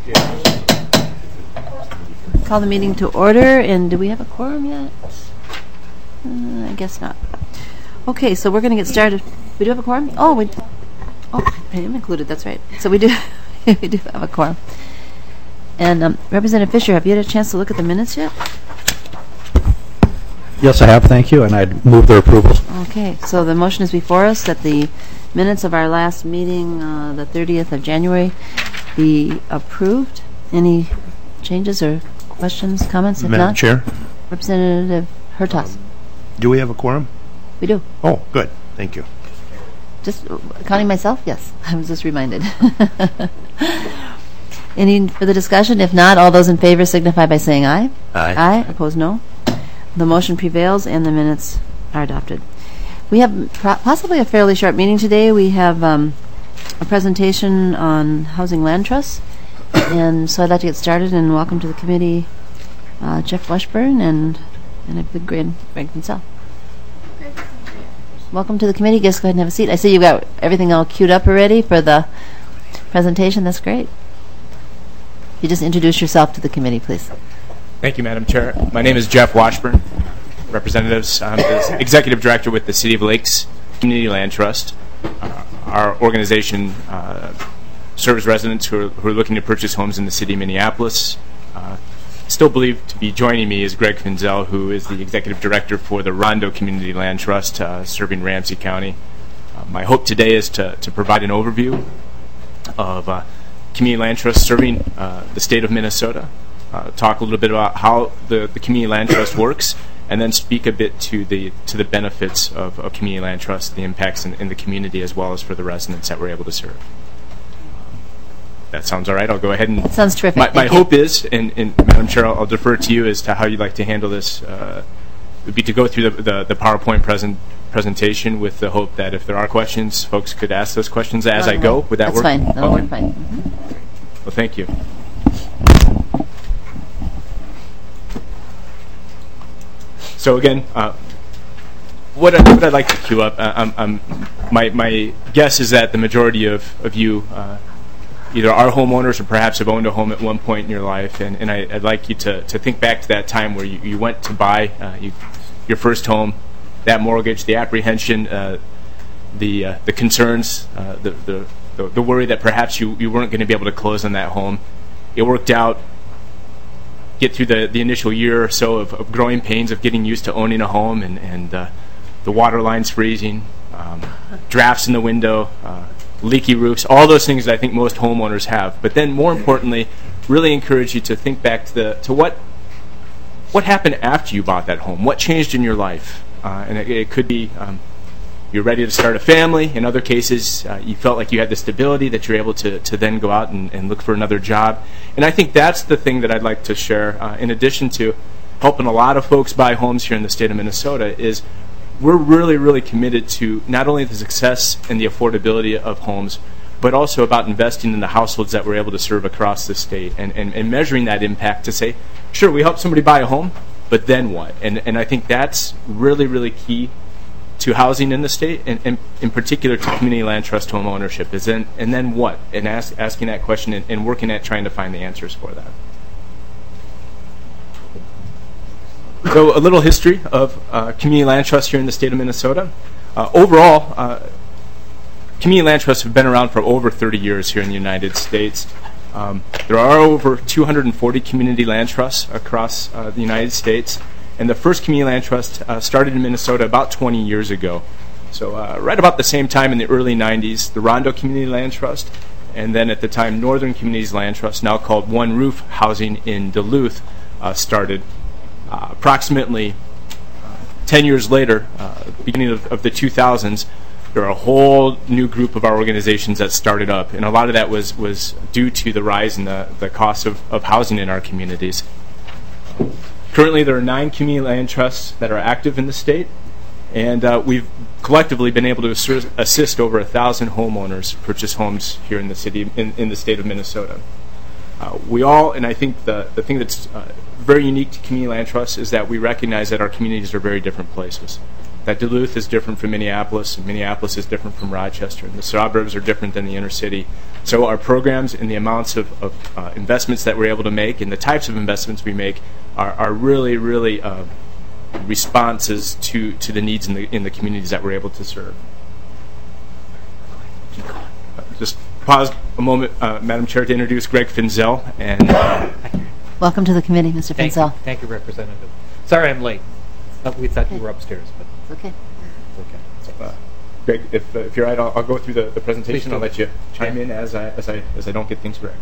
Call the meeting to order, and do we have a quorum yet? I guess not. Okay, so we're going to get started. We do have a quorum? Oh, I am included, that's right. So we do we do have a quorum. And Representative Fisher, have you had a chance to look at the minutes yet? Yes, I have, thank you, and I'd move their approvals. Okay, so the motion is before us that the minutes of our last meeting, the 30th of January, be approved. Any changes or questions, comments? If Madam not, Chair, Representative Hertaus. do we have a quorum? We do. Oh, good. Thank you. Just counting myself? Yes, I was just reminded. Any further discussion? If not, all those in favor signify by saying aye. Aye. Aye. Opposed, no. The motion prevails and the minutes are adopted. We have possibly a fairly short meeting today. We have a presentation on housing land trusts. And so I'd like to get started and welcome to the committee Jeff Washburn and I believe Greg Vincel. Welcome to the committee. Just go ahead and have a seat. I see you've got everything all queued up already for the presentation. That's great. You just introduce yourself to the committee, please. Thank you, Madam Chair. My name is Jeff Washburn. Representatives, I'm the Executive Director with the City of Lakes Community Land Trust. Our organization serves residents who are looking to purchase homes in the city of Minneapolis. Still believed to be joining me is Greg Finzel, who is the Executive Director for the Rondo Community Land Trust, serving Ramsey County. My hope today is to provide an overview of community land trust serving the state of Minnesota, talk a little bit about how the community land trust works, and then speak a bit to the benefits of community land trust, the impacts in the community as well as for the residents that we're able to serve. That sounds all right. I'll go ahead and... That sounds terrific. My hope is, and Madam Chair, I'll defer to you as to how you'd like to handle this, would be to go through the PowerPoint presentation with the hope that if there are questions, folks could ask those questions as I go. Would that work? That's fine. That'll Okay. work fine. Mm-hmm. Well, thank you. So again, what I'd like to queue up, my guess is that the majority of you either are homeowners or perhaps have owned a home at one point in your life, and I'd like you to think back to that time where you went to buy your first home, that mortgage, the apprehension, the concerns, the worry that perhaps you weren't going to be able to close on that home. It worked out. Get through the initial year or so of growing pains of getting used to owning a home and the water lines freezing, drafts in the window, leaky roofs, all those things that I think most homeowners have. But then more importantly, really encourage you to think back to what happened after you bought that home. What changed in your life? And it could be you're ready to start a family. In other cases, you felt like you had the stability that you're able to then go out and look for another job. And I think that's the thing that I'd like to share, in addition to helping a lot of folks buy homes here in the state of Minnesota, is we're really, really committed to not only the success and the affordability of homes, but also about investing in the households that we're able to serve across the state and measuring that impact to say, sure, we help somebody buy a home, but then what? And I think that's really, really key to housing in the state, and in particular to community land trust home ownership, and then what? And asking that question and working at trying to find the answers for that. So a little history of community land trust here in the state of Minnesota. Overall, community land trusts have been around for over 30 years here in the United States. There are over 240 community land trusts across the United States. And the first community land trust started in Minnesota about 20 years ago. So right about the same time in the early 90s, the Rondo Community Land Trust, and then at the time Northern Communities Land Trust, now called One Roof Housing in Duluth, started. Approximately 10 years later, beginning of the 2000s, there are a whole new group of our organizations that started up. And a lot of that was due to the rise in the cost of housing in our communities. Currently, there are 9 community land trusts that are active in the state, and we've collectively been able to assist over 1,000 homeowners purchase homes here in the city, in the state of Minnesota. We all, and I think the thing that's very unique to community land trusts is that we recognize that our communities are very different places. that Duluth is different from Minneapolis, and Minneapolis is different from Rochester, and the suburbs are different than the inner city. So our programs and the amounts of investments that we're able to make and the types of investments we make are really, really responses to the needs in the communities that we're able to serve. Just pause a moment, Madam Chair, to introduce Greg Finzel. And Welcome to the committee, Mr. Finzel. Thank you, Representative. Sorry I'm late. We thought you were upstairs, but It's okay. it's okay. So, Greg, if you're right, I'll go through the presentation. Please do. I'll let you chime in as I don't get things correct.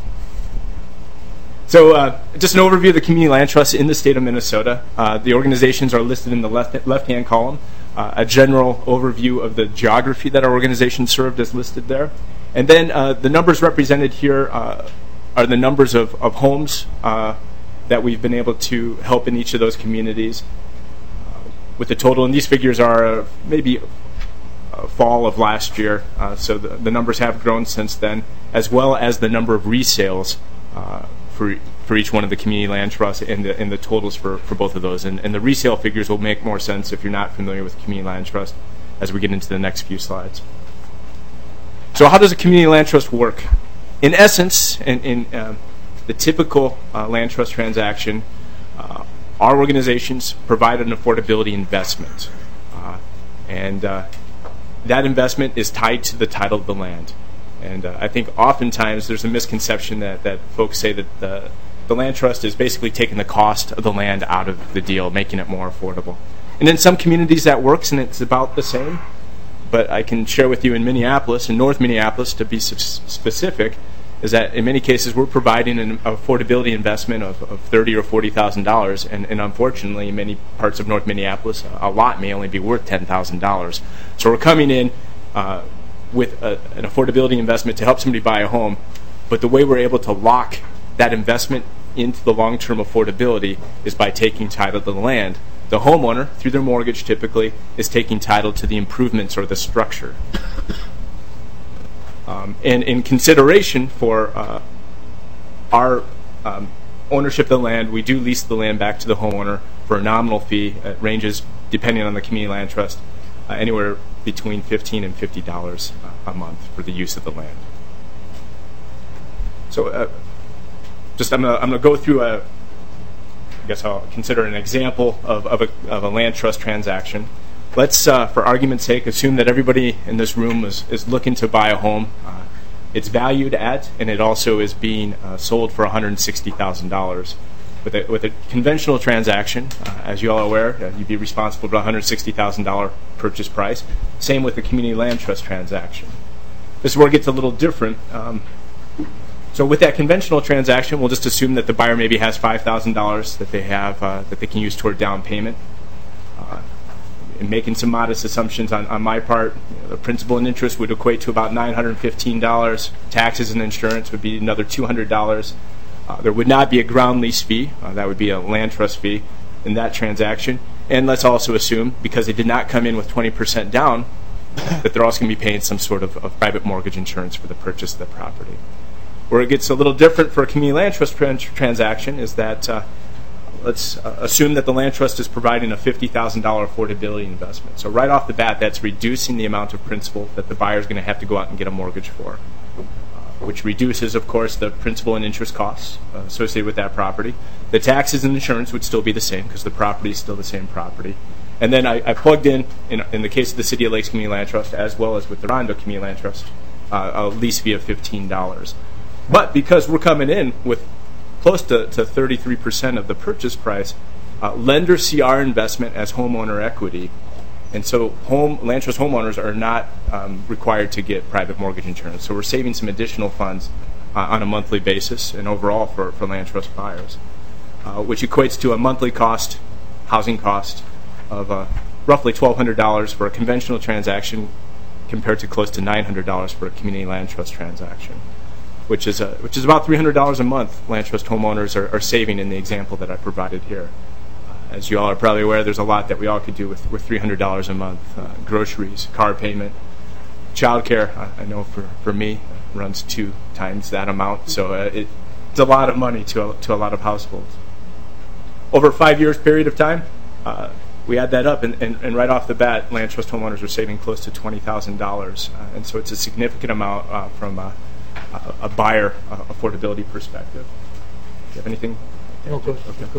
So just an overview of the Community Land Trust in the state of Minnesota. The organizations are listed in the left-hand column. A general overview of the geography that our organization served is listed there. And then the numbers represented here are the numbers of homes that we've been able to help in each of those communities with the total. And these figures are maybe fall of last year, so the numbers have grown since then, as well as the number of resales for each one of the community land trusts and the totals for both of those. And the resale figures will make more sense if you're not familiar with community land trust as we get into the next few slides. So how does a community land trust work? In essence, in the typical land trust transaction, our organizations provide an affordability investment. And that investment is tied to the title of the land. And I think oftentimes there's a misconception that folks say that the land trust is basically taking the cost of the land out of the deal, making it more affordable. And in some communities that works and it's about the same. But I can share with you in Minneapolis, in North Minneapolis to be specific, is that in many cases we're providing an affordability investment of $30,000 or $40,000, and unfortunately in many parts of North Minneapolis a lot may only be worth $10,000. So we're coming in with an affordability investment to help somebody buy a home, but the way we're able to lock that investment into the long-term affordability is by taking title to the land. The homeowner, through their mortgage typically, is taking title to the improvements or the structure. And in consideration for our ownership of the land, we do lease the land back to the homeowner for a nominal fee. It ranges, depending on the community land trust, anywhere between $15 and $50 a month for the use of the land. So I'm gonna go through I guess I'll consider an example of a land trust transaction. Let's, for argument's sake, assume that everybody in this room is looking to buy a home. It's valued at, and it also is being sold for $160,000. With a conventional transaction, as you all are aware, you'd be responsible for a $160,000 purchase price. Same with the community land trust transaction. This is where it gets a little different. So with that conventional transaction, we'll just assume that the buyer maybe has $5,000 that they have that they can use toward down payment. And making some modest assumptions on my part, the principal and interest would equate to about $915. Taxes and insurance would be another $200. There would not be a ground lease fee. That would be a land trust fee in that transaction. And let's also assume, because they did not come in with 20% down, that they're also going to be paying some sort of private mortgage insurance for the purchase of the property. Where it gets a little different for a community land trust transaction is that let's assume that the land trust is providing a $50,000 affordability investment. So right off the bat, that's reducing the amount of principal that the buyer is going to have to go out and get a mortgage for, which reduces, of course, the principal and interest costs associated with that property. The taxes and insurance would still be the same because the property is still the same property. And then I plugged in the case of the City of Lakes Community Land Trust, as well as with the Rondo Community Land Trust, a lease fee of $15. But because we're coming in with close to 33% of the purchase price, lenders see our investment as homeowner equity, and so land trust homeowners are not required to get private mortgage insurance. So we're saving some additional funds on a monthly basis and overall for land trust buyers, which equates to a monthly housing cost of roughly $1,200 for a conventional transaction compared to close to $900 for a community land trust transaction. Which is about $300 a month land trust homeowners are saving in the example that I provided here. As you all are probably aware, there's a lot that we all could do with $300 a month. Groceries, car payment, child care, I know for me, runs 2 times that amount. So it's a lot of money to a lot of households. Over a 5 years period of time, we add that up, and right off the bat, land trust homeowners are saving close to $20,000, and so it's a significant amount from a buyer affordability perspective. Do you have anything? No, go.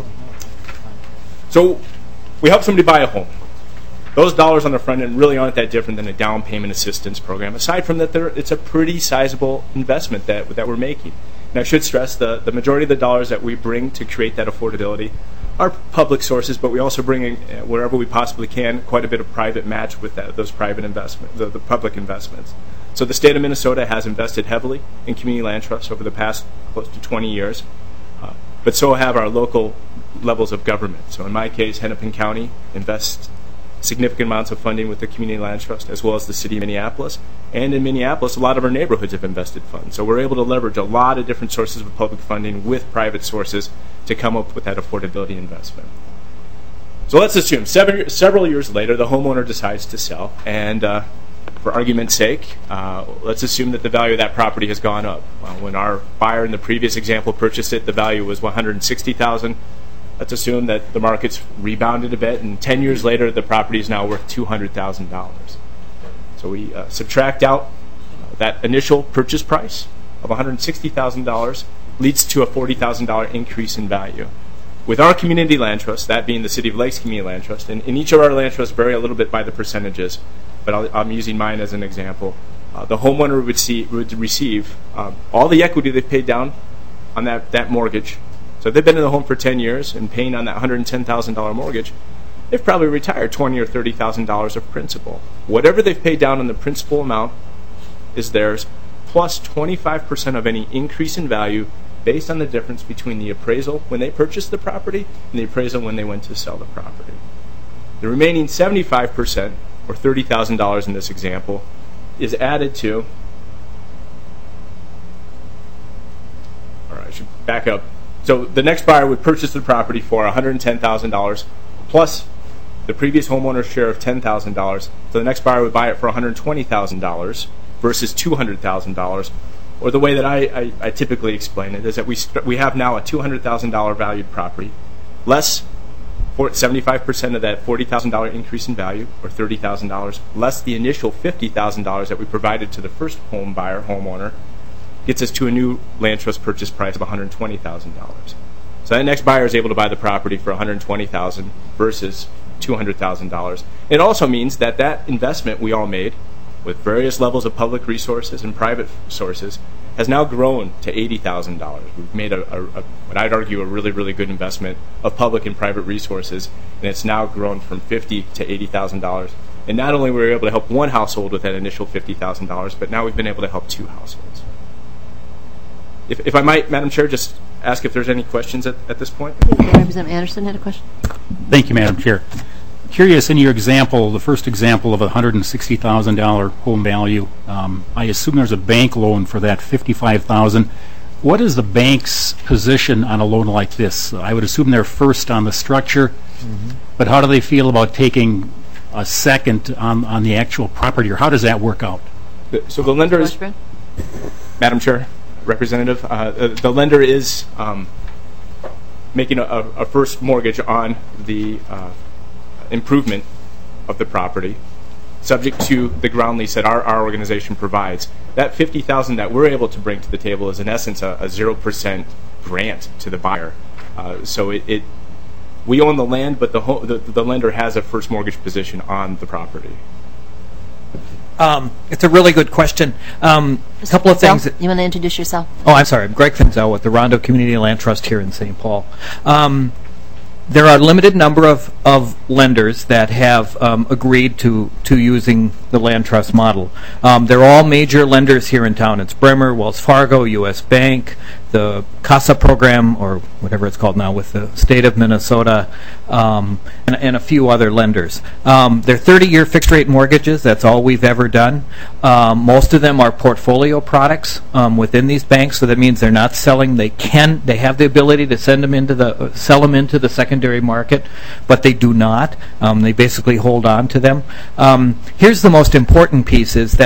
So we help somebody buy a home. Those dollars on the front end really aren't that different than a down payment assistance program. Aside from that, it's a pretty sizable investment that we're making. And I should stress the majority of the dollars that we bring to create that affordability are public sources, but we also bring in, wherever we possibly can, quite a bit of private match with those private investments, the public investments. So the state of Minnesota has invested heavily in community land trusts over the past close to 20 years, but so have our local levels of government. So in my case, Hennepin County invests significant amounts of funding with the Community Land Trust, as well as the City of Minneapolis. And in Minneapolis, a lot of our neighborhoods have invested funds. So we're able to leverage a lot of different sources of public funding with private sources to come up with that affordability investment. So let's assume several years later, the homeowner decides to sell. And for argument's sake, let's assume that the value of that property has gone up. When our buyer in the previous example purchased it, the value was $160,000. Let's assume that the market's rebounded a bit, and 10 years later, the property is now worth $200,000. So we subtract out that initial purchase price of $160,000, leads to a $40,000 increase in value. With our community land trust, that being the City of Lakes Community Land Trust, and each of our land trusts vary a little bit by the percentages, but I'm using mine as an example. The homeowner would receive all the equity they've paid down on that mortgage. So if they've been in the home for 10 years and paying on that $110,000 mortgage, they've probably retired $20,000 or $30,000 of principal. Whatever they've paid down on the principal amount is theirs, plus 25% of any increase in value based on the difference between the appraisal when they purchased the property and the appraisal when they went to sell the property. The remaining 75%, or $30,000 in this example, is added to, or I should back up. So the next buyer would purchase the property for $110,000 plus the previous homeowner's share of $10,000. So the next buyer would buy it for $120,000 versus $200,000. Or the way that I typically explain it is that we have now a $200,000 valued property, less 75% of that $40,000 increase in value, or $30,000, less the initial $50,000 that we provided to the first homeowner, gets us to a new land trust purchase price of $120,000. So that next buyer is able to buy the property for $120,000 versus $200,000. It also means that that investment we all made with various levels of public resources and private sources has now grown to $80,000. We've made what I'd argue a really, really good investment of public and private resources, and it's now grown from $50,000 to $80,000. And not only were we able to help one household with that initial $50,000, but now we've been able to help two households. If I might, Madam Chair, just ask if there's any questions at this point. I think Representative Anderson had a question. Thank you, Madam Chair. Curious, in your example, the first example of a $160,000 home value, I assume there's a bank loan for that $55,000. What is the bank's position on a loan like this? I would assume they're first on the structure, but how do they feel about taking a second on the actual property, or how does that work out? So the lender is, Madam Chair, Representative, the lender is making a first mortgage on the improvement of the property, subject to the ground lease that our organization provides. That $50,000 that we're able to bring to the table is in essence a 0% grant to the buyer. So we own the land, but the lender has a first mortgage position on the property. It's a really good question. A couple of things. You want to introduce yourself? Oh, I'm sorry. I'm Greg Finzel with the Rondo Community Land Trust here in St. Paul. There are a limited number of lenders that have agreed to using the land trust model. They're all major lenders here in town. It's Bremer, Wells Fargo, U.S. Bank, the CASA program, or whatever it's called now, with the state of Minnesota, and a few other lenders. They're 30-year fixed-rate mortgages. That's all we've ever done. Most of them are portfolio products within these banks, so that means they're not selling. They have the ability to sell them into the secondary market, but they do not. They basically hold on to them. Here's the most important piece: is that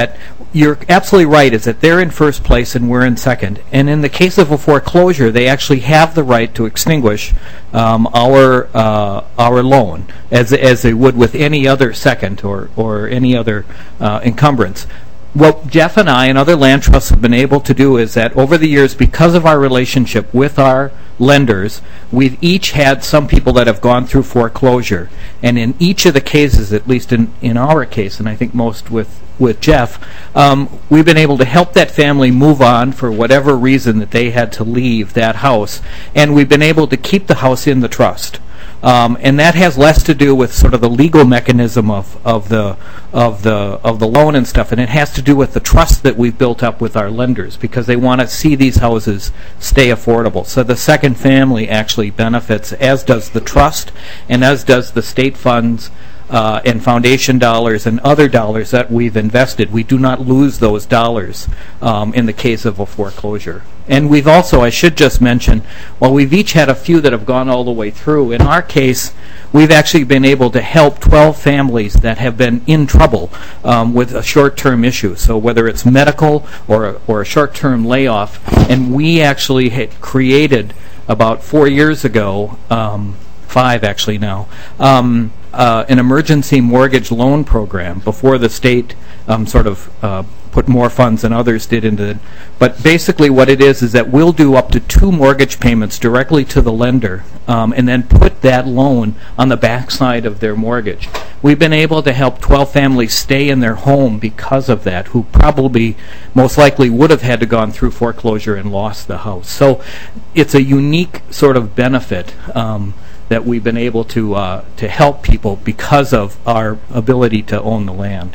you're absolutely right, is that they're in first place and we're in second. And in the case of a foreclosure, they actually have the right to extinguish our loan as they would with any other second or any other encumbrance. What Jeff and I and other land trusts have been able to do is that over the years, because of our relationship with our lenders, we've each had some people that have gone through foreclosure. And in each of the cases, at least in our case, and I think most with Jeff, we've been able to help that family move on for whatever reason that they had to leave that house. And we've been able to keep the house in the trust. And that has less to do with sort of the legal mechanism of the loan and stuff, and it has to do with the trust that we've built up with our lenders, because they want to see these houses stay affordable. So the second family actually benefits, as does the trust, and as does the state funds and foundation dollars and other dollars that we've invested. We do not lose those dollars in the case of a foreclosure. And we've also, I should just mention, while we've each had a few that have gone all the way through, in our case, we've actually been able to help 12 families that have been in trouble with a short-term issue. So whether it's medical or a short-term layoff, and we actually had created about 4 years ago, 5 actually now, an emergency mortgage loan program before the state put more funds than others did into it. But basically what it is that we'll do up to 2 mortgage payments directly to the lender and then put that loan on the backside of their mortgage. We've been able to help 12 families stay in their home because of that, who probably most likely would have had to gone through foreclosure and lost the house. So it's a unique sort of benefit that we've been able to help people because of our ability to own the land.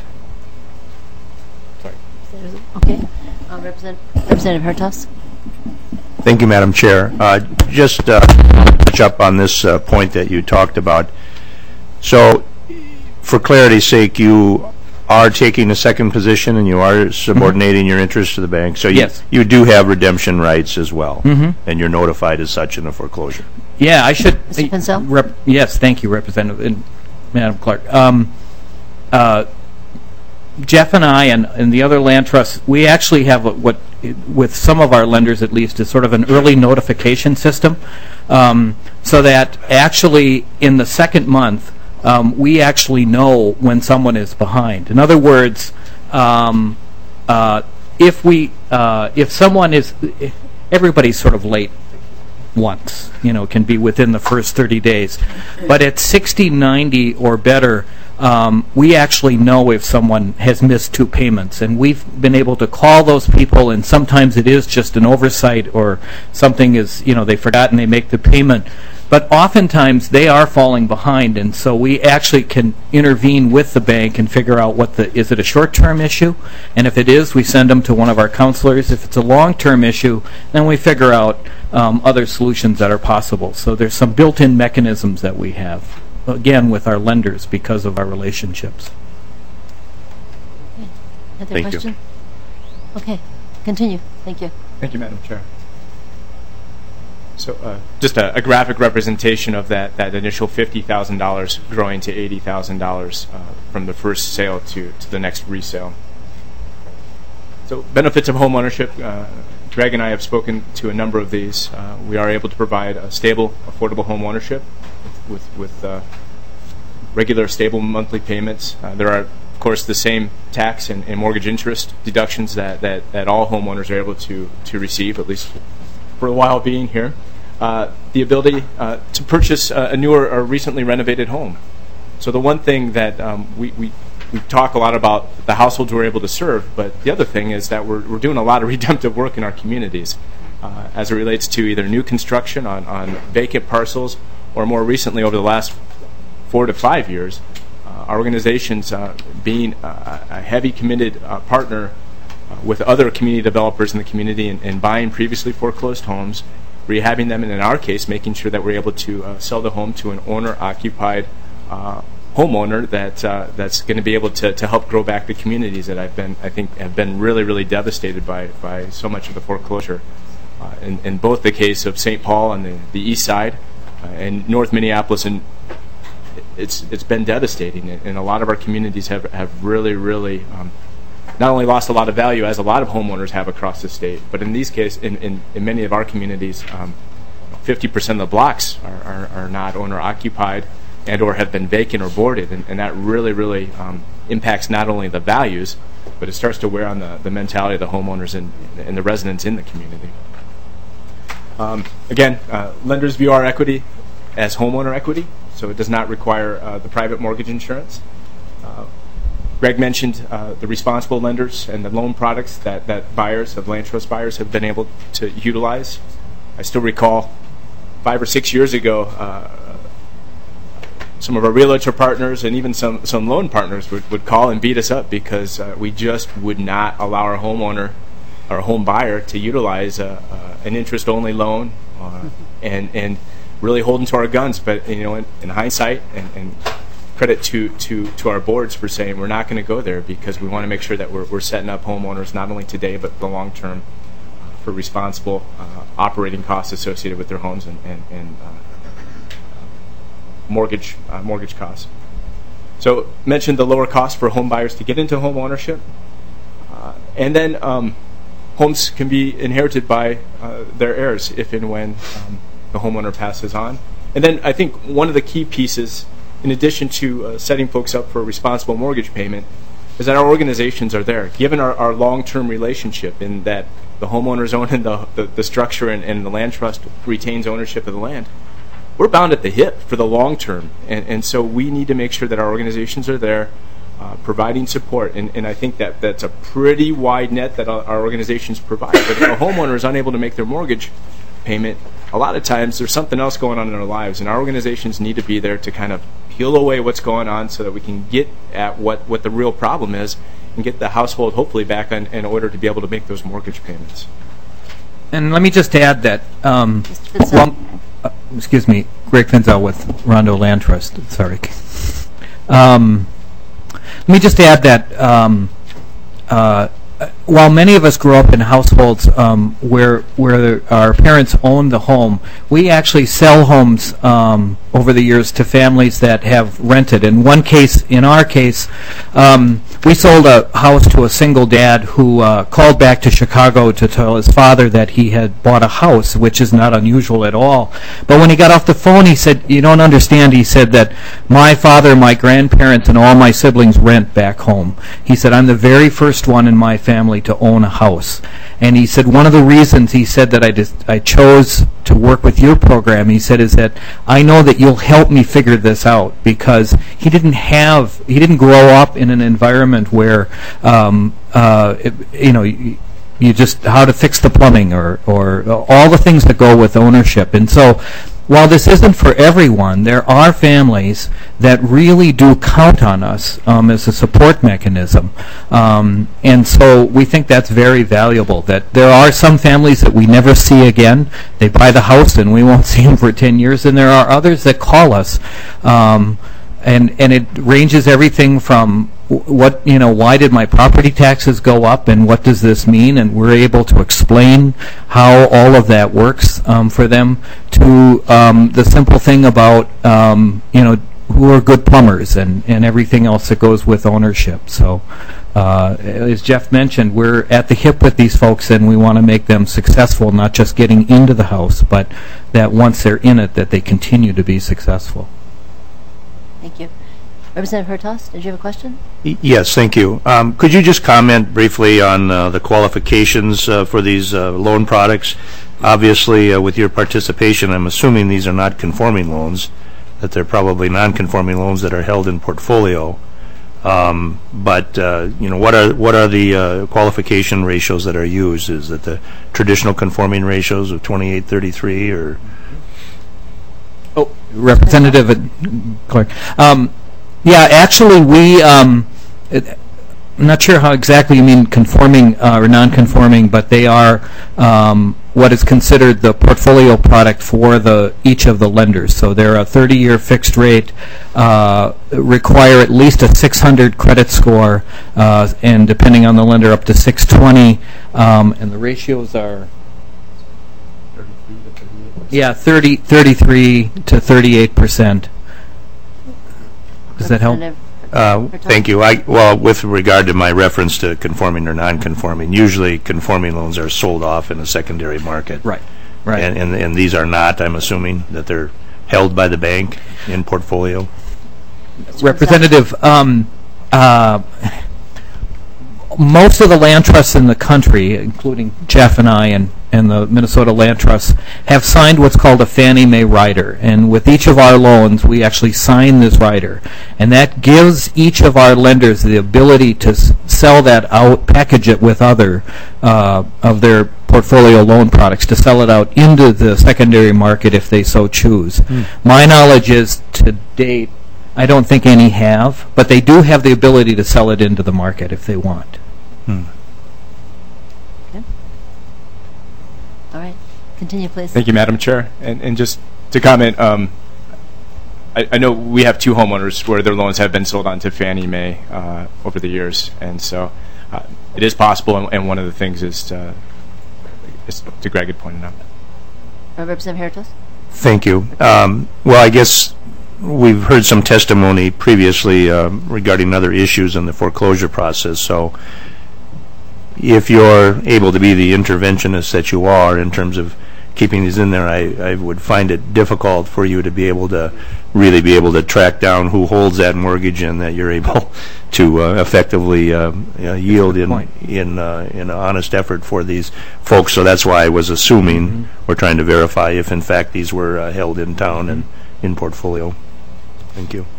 Okay. Representative Hertaus? Thank you, Madam Chair. Just touch up on this point that you talked about. So, for clarity's sake, you are taking a second position and you are subordinating your interest to the bank. So yes. You do have redemption rights as well, and you're notified as such in a foreclosure. Yeah, I should. Mr. Pincel? Yes, thank you, Representative and Madam Clerk. Jeff and I and the other land trusts, we actually have what, with some of our lenders at least, is sort of an early notification system, so that actually in the second month, we actually know when someone is behind. In other words, if someone is, everybody's sort of late once, can be within the first 30 days. But at 60, 90 or better, we actually know if someone has missed 2 payments. And we've been able to call those people, and sometimes it is just an oversight or something is, they forgot and they make the payment. But oftentimes they are falling behind, and so we actually can intervene with the bank and figure out is it a short-term issue? And if it is, we send them to one of our counselors. If it's a long-term issue, then we figure out other solutions that are possible. So there's some built-in mechanisms that we have, again, with our lenders because of our relationships. Okay. Another Thank question? you. Okay. Continue. Thank you. Thank you, Madam Chair. So just a graphic representation of that initial $50,000 growing to $80,000 from the first sale to the next resale. So benefits of home ownership. Greg and I have spoken to a number of these. We are able to provide a stable, affordable home ownership with regular, stable monthly payments. There are, of course, the same tax and mortgage interest deductions that all homeowners are able to receive, at least for a while being here. The ability to purchase a newer or recently renovated home. So the one thing that we talk a lot about the households we're able to serve, but the other thing is that we're doing a lot of redemptive work in our communities as it relates to either new construction on vacant parcels, or more recently over the last 4 to 5 years, our organization's being a heavy committed partner with other community developers in the community and buying previously foreclosed homes, rehabbing them, and in our case, making sure that we're able to sell the home to an owner-occupied homeowner that's going to be able to help grow back the communities that I think have been really, really devastated by so much of the foreclosure. In both the case of St. Paul and the east side and North Minneapolis, and it's been devastating, and a lot of our communities have really, really not only lost a lot of value, as a lot of homeowners have across the state, but in these cases, in many of our communities, 50% of the blocks are not owner-occupied and or have been vacant or boarded, and that really impacts not only the values, but it starts to wear on the mentality of the homeowners and the residents in the community. Again, lenders view our equity as homeowner equity, so it does not require the private mortgage insurance. Greg mentioned the responsible lenders and the loan products that buyers of land trust buyers have been able to utilize. I still recall 5 or 6 years ago, some of our realtor partners and even some loan partners would call and beat us up because we just would not allow our homeowner or home buyer to utilize an interest-only loan and really holding to our guns. But in hindsight, and credit to our boards for saying we're not going to go there because we want to make sure that we're setting up homeowners not only today but the long term for responsible operating costs associated with their homes and mortgage costs. So mentioned the lower cost for home buyers to get into home ownership, and then homes can be inherited by their heirs if and when the homeowner passes on. And then I think one of the key pieces, in addition to setting folks up for a responsible mortgage payment, is that our organizations are there. Given our long-term relationship in that the homeowners own the structure and the land trust retains ownership of the land, we're bound at the hip for the long term. And so we need to make sure that our organizations are there providing support. And I think that's a pretty wide net that our organizations provide. But if a homeowner is unable to make their mortgage payment, a lot of times there's something else going on in their lives, and our organizations need to be there to kind of peel away what's going on so that we can get at what the real problem is and get the household hopefully back in order to be able to make those mortgage payments. And let me just add that, excuse me, Greg Finzel with Rondo Land Trust. Sorry. Let me just add that while many of us grew up in households where our parents owned the home, we actually sell homes over the years to families that have rented. In our case, we sold a house to a single dad who called back to Chicago to tell his father that he had bought a house, which is not unusual at all. But when he got off the phone, he said, "You don't understand." He said that my father, my grandparents, and all my siblings rent back home. He said, "I'm the very first one in my family to own a house." And he said one of the reasons he said that I chose to work with your program, he said, is that I know that you'll help me figure this out, because he didn't grow up in an environment where you just how to fix the plumbing or all the things that go with ownership. And so while this isn't for everyone, there are families that really do count on us as a support mechanism. And so we think that's very valuable, that there are some families that we never see again. They buy the house and we won't see them for 10 years. And there are others that call us. And it ranges everything from why did my property taxes go up and what does this mean? And we're able to explain how all of that works for them, to the simple thing about, who are good plumbers and everything else that goes with ownership. So as Jeff mentioned, we're at the hip with these folks, and we want to make them successful, not just getting into the house, but that once they're in it, that they continue to be successful. Thank you. Representative Hertaus, did you have a question? Yes, thank you. Could you just comment briefly on the qualifications for these loan products? Obviously, with your participation, I'm assuming these are not conforming loans, that they're probably non-conforming loans that are held in portfolio. But what are the qualification ratios that are used? Is it the traditional conforming ratios of 28-33 or? Oh, Representative Clark. Yeah, actually, I'm not sure how exactly you mean conforming or non-conforming, but they are what is considered the portfolio product for each of the lenders. So they're a 30-year fixed rate, require at least a 600 credit score, and depending on the lender, up to 620, and the ratios are 33 to 38%. Does that help? Thank you. Well, with regard to my reference to conforming or non-conforming, usually conforming loans are sold off in a secondary market. Right. And these are not, I'm assuming, that they're held by the bank in portfolio? Representative, most of the land trusts in the country, including Jeff and I and the Minnesota Land Trust, have signed what's called a Fannie Mae rider. And with each of our loans, we actually sign this rider. And that gives each of our lenders the ability to sell that out, package it with other of their portfolio loan products, to sell it out into the secondary market if they so choose. My knowledge is, to date, I don't think any have, but they do have the ability to sell it into the market if they want. Okay. All right. Continue, please. Thank you, Madam Chair. And just to comment, I know we have two homeowners where their loans have been sold on to Fannie Mae over the years, and so it is possible, and one of the things is to Greg had pointed out. Representative Heritos? Thank you. Well, I guess we've heard some testimony previously regarding other issues in the foreclosure process, so if you're able to be the interventionist that you are in terms of keeping these in there, I would find it difficult for you to be able to really be able to track down who holds that mortgage and that you're able to effectively yield in an honest effort for these folks. So that's why I was assuming we're trying to verify if in fact these were held in town and in portfolio. Thank you.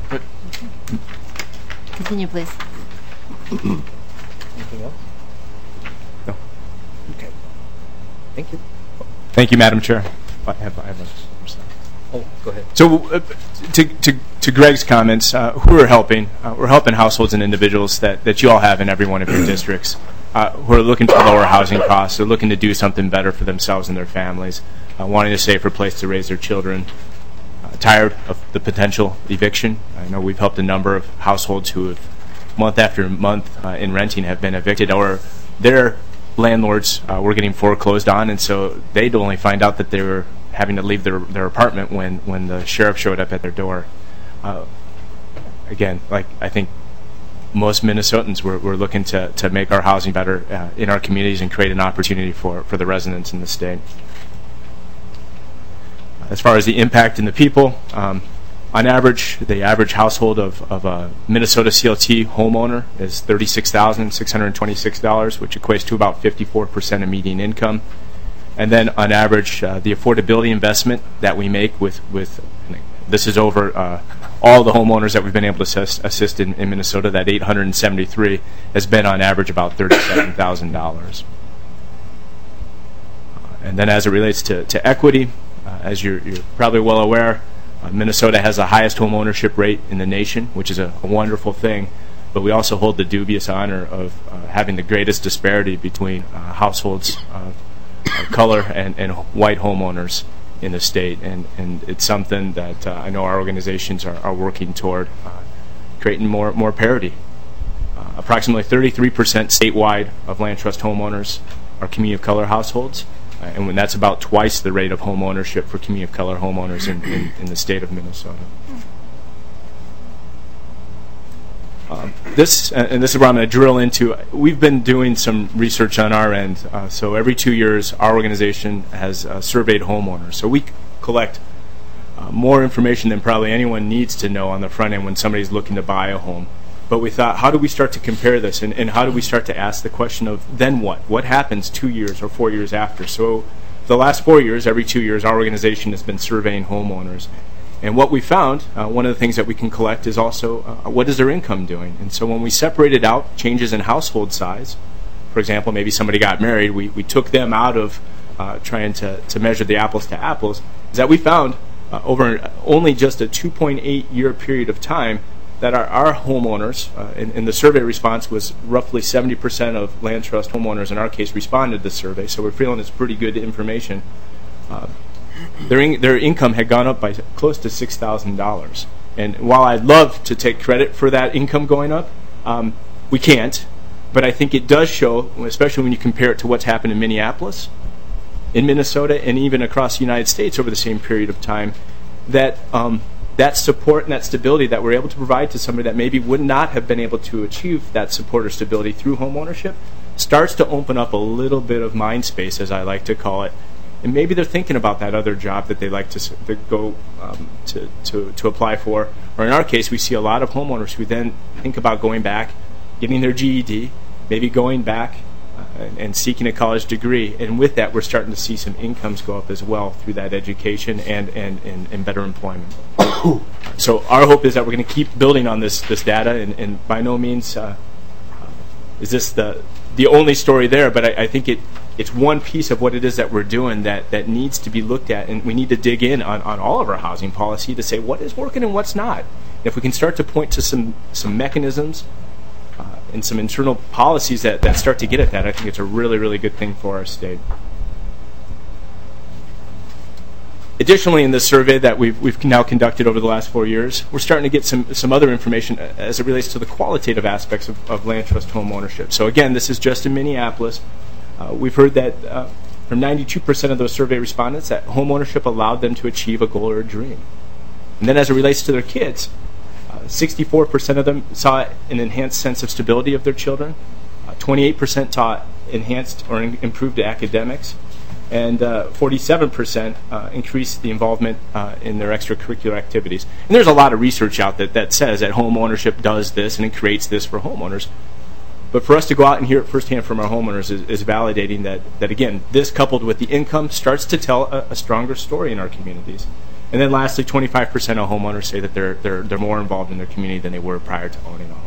Continue, please. Anything else? No. Okay. Thank you. Thank you, Madam Chair. I have Oh, go ahead. So, to Greg's comments, who are helping? We're helping households and individuals that you all have in every one of your districts who are looking for lower housing costs. They're looking to do something better for themselves and their families, wanting a safer place to raise their children, tired of the potential eviction. I know we've helped a number of households who have, month after month in renting, have been evicted, or their landlords were getting foreclosed on, and so they'd only find out that they were having to leave their apartment when the sheriff showed up at their door. Again, like I think most Minnesotans, we're looking to make our housing better in our communities and create an opportunity for the residents in the state. As far as the impact in the people, on average, the average household of a Minnesota CLT homeowner is $36,626, which equates to about 54% of median income. And then on average, the affordability investment that we make with this is over all the homeowners that we've been able to assist in Minnesota, that 873 has been on average about $37,000. And then as it relates to equity, as you're probably well aware, Minnesota has the highest home ownership rate in the nation, which is a wonderful thing, but we also hold the dubious honor of having the greatest disparity between households of color and white homeowners in the state, and it's something that I know our organizations are working toward creating more parity. Approximately 33% statewide of land trust homeowners are community of color households, and when that's about twice the rate of home ownership for community of color homeowners in the state of Minnesota. This is where I'm going to drill into. We've been doing some research on our end. So every 2 years, our organization has surveyed homeowners. So we collect more information than probably anyone needs to know on the front end when somebody's looking to buy a home. But we thought, how do we start to compare this, and how do we start to ask the question of then what? What happens 2 years or 4 years after? So the last 4 years, every 2 years, our organization has been surveying homeowners. And what we found, one of the things that we can collect is also what is their income doing. And so when we separated out changes in household size, for example, maybe somebody got married, we took them out of trying to measure the apples to apples, is that we found over only just a 2.8-year period of time that our homeowners, in the survey response was roughly 70% of land trust homeowners in our case responded to the survey, so we're feeling it's pretty good information. Their income had gone up by close to $6,000. And while I'd love to take credit for that income going up, we can't. But I think it does show, especially when you compare it to what's happened in Minneapolis, in Minnesota, and even across the United States over the same period of time, that that support and that stability that we're able to provide to somebody that maybe would not have been able to achieve that support or stability through home ownership starts to open up a little bit of mind space, as I like to call it. And maybe they're thinking about that other job that they like to go to apply for. Or in our case, we see a lot of homeowners who then think about going back, getting their GED, maybe going back and seeking a college degree. And with that, we're starting to see some incomes go up as well through that education and better employment. So our hope is that we're going to keep building on this data, and by no means is this the only story there, but I think it's one piece of what it is that we're doing that needs to be looked at, and we need to dig in on all of our housing policy to say what is working and what's not. And if we can start to point to some mechanisms and some internal policies that start to get at that, I think it's a really, really good thing for our state. Additionally, in this survey that we've now conducted over the last 4 years, we're starting to get some other information as it relates to the qualitative aspects of land trust home ownership. So again, this is just in Minneapolis. We've heard that from 92% of those survey respondents that home ownership allowed them to achieve a goal or a dream. And then as it relates to their kids, 64% of them saw an enhanced sense of stability of their children. 28% saw enhanced or improved academics. And 47% increased the involvement in their extracurricular activities. And there's a lot of research out that says that home ownership does this and it creates this for homeowners. But for us to go out and hear it firsthand from our homeowners is validating that again, this coupled with the income starts to tell a stronger story in our communities. And then lastly, 25% of homeowners say that they're more involved in their community than they were prior to owning a home.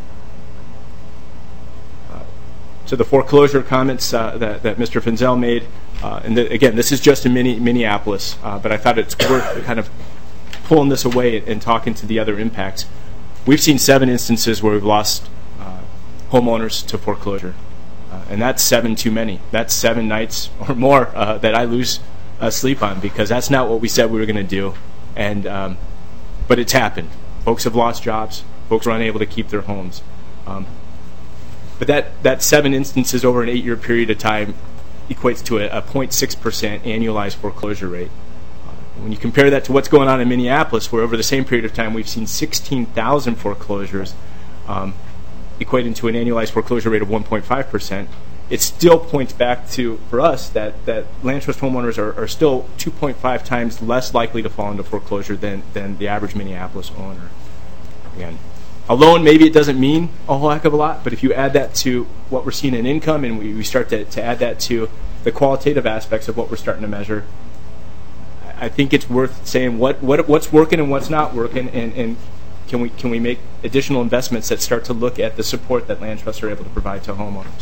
So the foreclosure comments that Mr. Finzel made, again, this is just in Minneapolis, but I thought it's worth kind of pulling this away and talking to the other impacts. We've seen 7 instances where we've lost homeowners to foreclosure, and that's 7 too many. That's 7 nights or more that I lose sleep on, because that's not what we said we were going to do, and but it's happened. Folks have lost jobs. Folks are unable to keep their homes. But that 7 instances over an 8-year period of time equates to a 0.6% annualized foreclosure rate. When you compare that to what's going on in Minneapolis, where over the same period of time we've seen 16,000 foreclosures, equating to an annualized foreclosure rate of 1.5%, it still points back to, for us, that land trust homeowners are still 2.5 times less likely to fall into foreclosure than the average Minneapolis owner. Again, alone, maybe it doesn't mean a whole heck of a lot, but if you add that to what we're seeing in income, and we start to add that to the qualitative aspects of what we're starting to measure, I think it's worth saying what's working and what's not working, and can we make additional investments that start to look at the support that land trusts are able to provide to homeowners.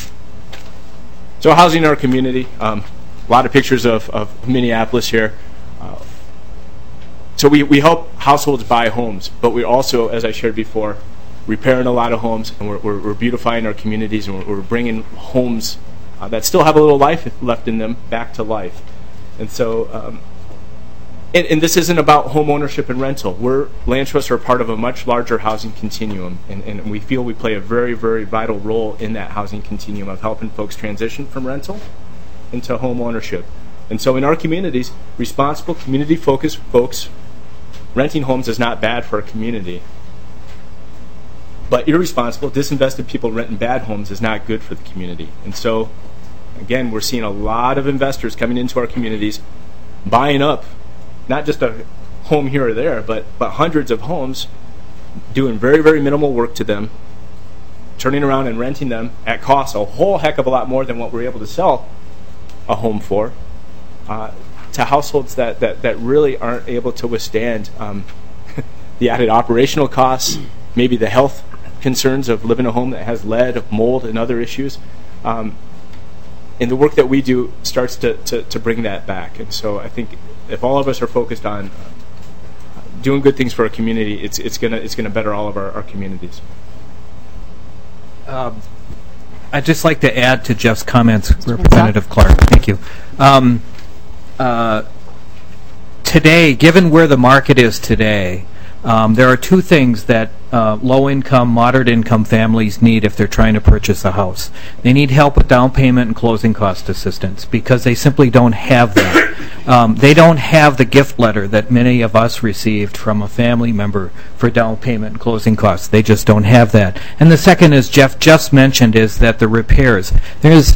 So housing in our community, a lot of pictures of Minneapolis here. So we help households buy homes, but we also, as I shared before, repairing a lot of homes, and we're beautifying our communities, and we're bringing homes that still have a little life left in them back to life. And so, and this isn't about home ownership and rental. Land trusts are part of a much larger housing continuum, and we feel we play a very, very vital role in that housing continuum of helping folks transition from rental into home ownership. And so in our communities, responsible, community-focused folks, renting homes is not bad for a community. But irresponsible, disinvested people renting bad homes is not good for the community. And so, again, we're seeing a lot of investors coming into our communities, buying up not just a home here or there, but hundreds of homes, doing very, very minimal work to them, turning around and renting them at cost a whole heck of a lot more than what we're able to sell a home for, to households that really aren't able to withstand the added operational costs, maybe the health concerns of living in a home that has lead, mold, and other issues. And the work that we do starts to bring that back. And so I think if all of us are focused on doing good things for our community, it's gonna better all of our communities. I'd just like to add to Jeff's comments, Representative Clark. Thank you. Today, given where the market is today, there are two things that low-income, moderate-income families need if they're trying to purchase a house. They need help with down payment and closing cost assistance because they simply don't have that. They don't have the gift letter that many of us received from a family member for down payment and closing costs. They just don't have that. And the second, as Jeff just mentioned, is that the repairs. There's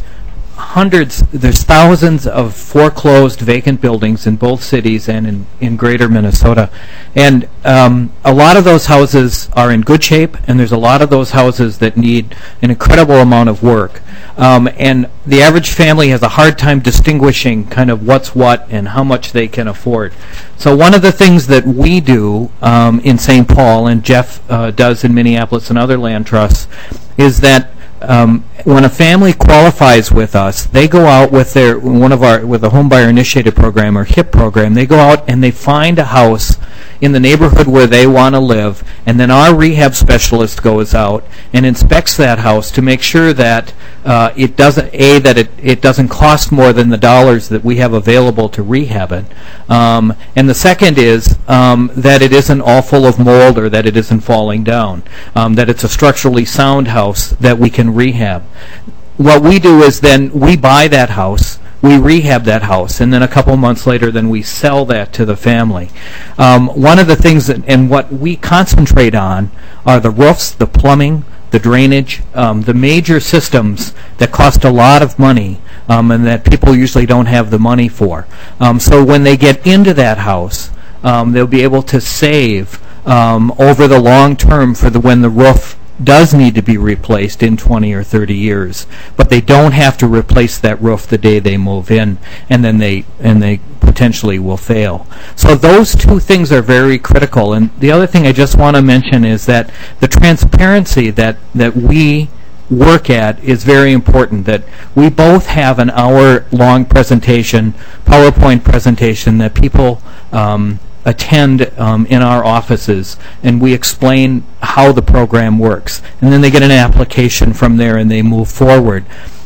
thousands of foreclosed vacant buildings in both cities and in greater Minnesota. And a lot of those houses are in good shape, and there's a lot of those houses that need an incredible amount of work. And the average family has a hard time distinguishing kind of what's what and how much they can afford. So one of the things that we do in St. Paul, and Jeff does in Minneapolis and other land trusts, is that when a family qualifies with us, they go out with with a home buyer initiated program or HIP program. They go out and they find a house in the neighborhood where they want to live, and then our rehab specialist goes out and inspects that house to make sure that it doesn't cost more than the dollars that we have available to rehab it. And the second is that it isn't all full of mold or that it isn't falling down, that it's a structurally sound house that we can rehab. What we do is then we buy that house, we rehab that house, and then a couple months later then we sell that to the family. One of the things and what we concentrate on are the roofs, the plumbing, the drainage, the major systems that cost a lot of money and that people usually don't have the money for. So when they get into that house, they'll be able to save over the long term for when the roof does need to be replaced in 20 or 30 years, but they don't have to replace that roof the day they move in, and then they potentially will fail. So those two things are very critical. And the other thing I just want to mention is that the transparency that we work at is very important, that we both have an hour-long presentation, PowerPoint presentation that people attend in our offices, and we explain how the program works. And then they get an application from there and they move forward.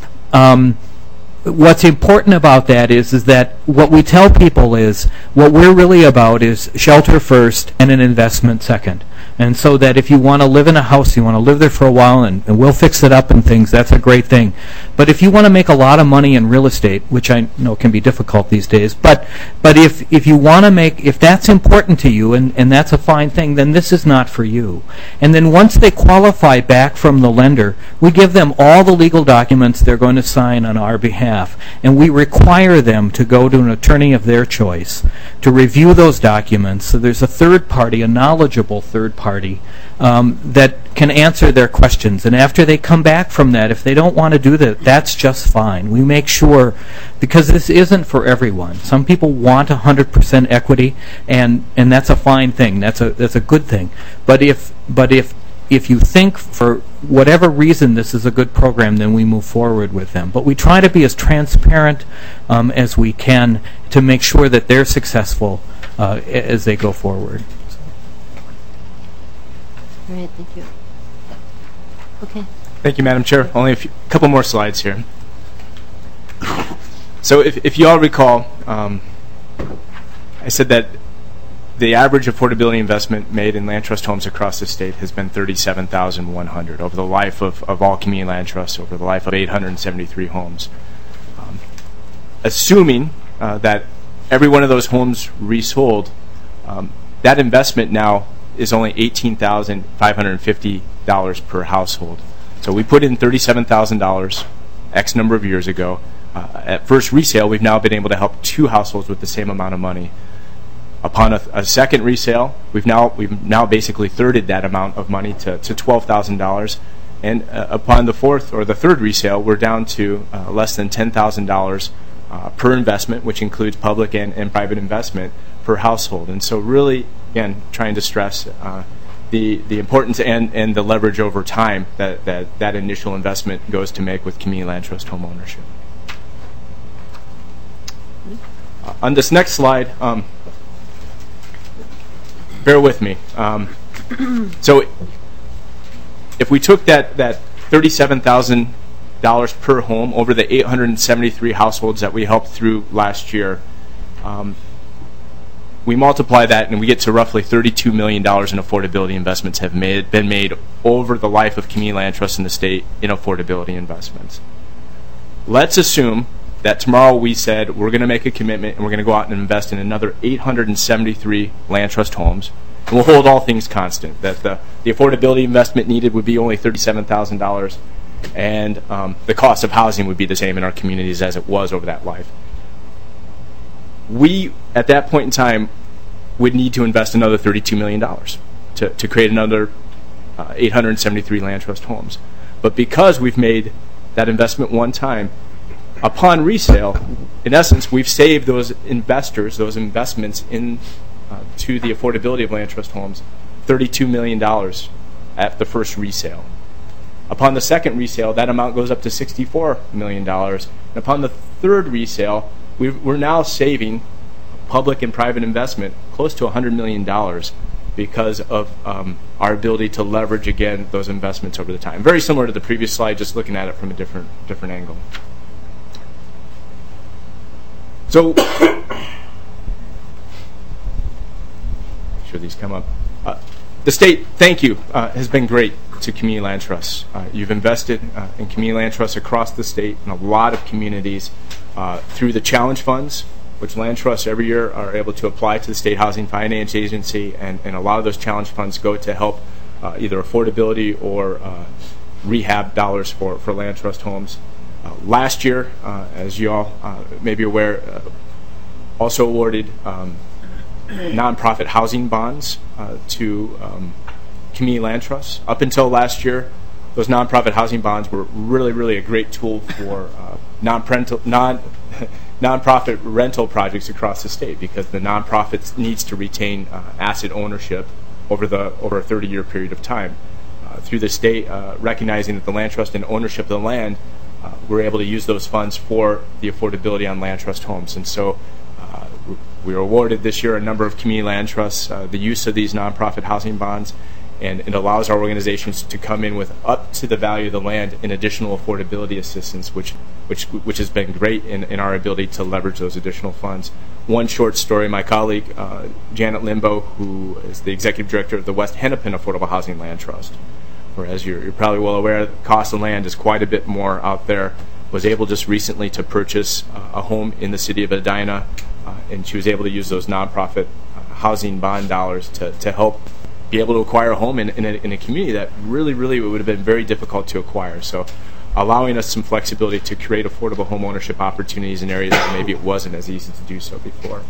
What's important about that is that what we tell people is what we're really about is shelter first and an investment second. And so that if you want to live in a house, you want to live there for a while, and we'll fix it up and things, that's a great thing. But if you want to make a lot of money in real estate, which I know can be difficult these days, but if you want to if that's important to you and that's a fine thing, then this is not for you. And then once they qualify back from the lender, we give them all the legal documents they're going to sign on our behalf, and we require them to go to an attorney of their choice to review those documents. So there's a third party, a knowledgeable third party, that can answer their questions. And after they come back from that, if they don't want to do that, that's just fine. We make sure, because this isn't for everyone. Some people want 100% equity, and that's a fine thing. That's a good thing. But if you think for whatever reason this is a good program, then we move forward with them. But we try to be as transparent as we can to make sure that they're successful as they go forward. All right, thank you. Okay. Thank you, Madam Chair. Only a couple more slides here. So if you all recall, I said that the average affordability investment made in land trust homes across the state has been $37,100 over the life of all community land trusts, over the life of 873 homes. Assuming that every one of those homes resold, that investment now is only $18,550 per household. So we put in $37,000 X number of years ago. At first resale, we've now been able to help two households with the same amount of money. Upon a second resale, we've now basically thirded that amount of money to $12,000. And upon the fourth or the third resale, we're down to less than $10,000 per investment, which includes public and private investment per household. And so really, again, trying to stress the importance and the leverage over time that initial investment goes to make with community land trust home ownership. On this next slide, bear with me. So if we took that $37,000 per home over the 873 households that we helped through last year, we multiply that and we get to roughly $32 million in affordability investments have been made over the life of community land trusts in the state in affordability investments. Let's assume that tomorrow we said we're going to make a commitment and we're going to go out and invest in another 873 land trust homes. And we'll hold all things constant, that the affordability investment needed would be only $37,000, and the cost of housing would be the same in our communities as it was over that life. We, at that point in time, would need to invest another $32 million to create another 873 land trust homes. But because we've made that investment one time, upon resale, in essence, we've saved those investors, those investments in to the affordability of land trust homes, $32 million at the first resale. Upon the second resale, that amount goes up to $64 million. And upon the third resale, we're now saving public and private investment close to $100 million because of our ability to leverage, again, those investments over the time. Very similar to the previous slide, just looking at it from a different angle. So, make sure these come up. The state, thank you, has been great to community land trusts. You've invested in community land trusts across the state in a lot of communities through the challenge funds, which land trusts every year are able to apply to the State Housing Finance Agency, and a lot of those challenge funds go to help either affordability or rehab dollars for land trust homes. Last year, as you all may be aware, also awarded nonprofit housing bonds to community land trusts. Up until last year, those nonprofit housing bonds were really a great tool for nonprofit rental projects across the state, because the nonprofit needs to retain asset ownership over a 30-year period of time. Through the state recognizing that the land trust and ownership of the land, we're able to use those funds for the affordability on land trust homes. And so we were awarded this year a number of community land trusts the use of these nonprofit housing bonds, and it allows our organizations to come in with up to the value of the land in additional affordability assistance, which has been great in our ability to leverage those additional funds. One short story, my colleague, Janet Limbo, who is the executive director of the West Hennepin Affordable Housing Land Trust, where, as you're probably well aware, the cost of land is quite a bit more out there, was able just recently to purchase a home in the city of Edina, and she was able to use those nonprofit housing bond dollars to help be able to acquire a home in a community that really would have been very difficult to acquire. So allowing us some flexibility to create affordable home ownership opportunities in areas that maybe it wasn't as easy to do so before.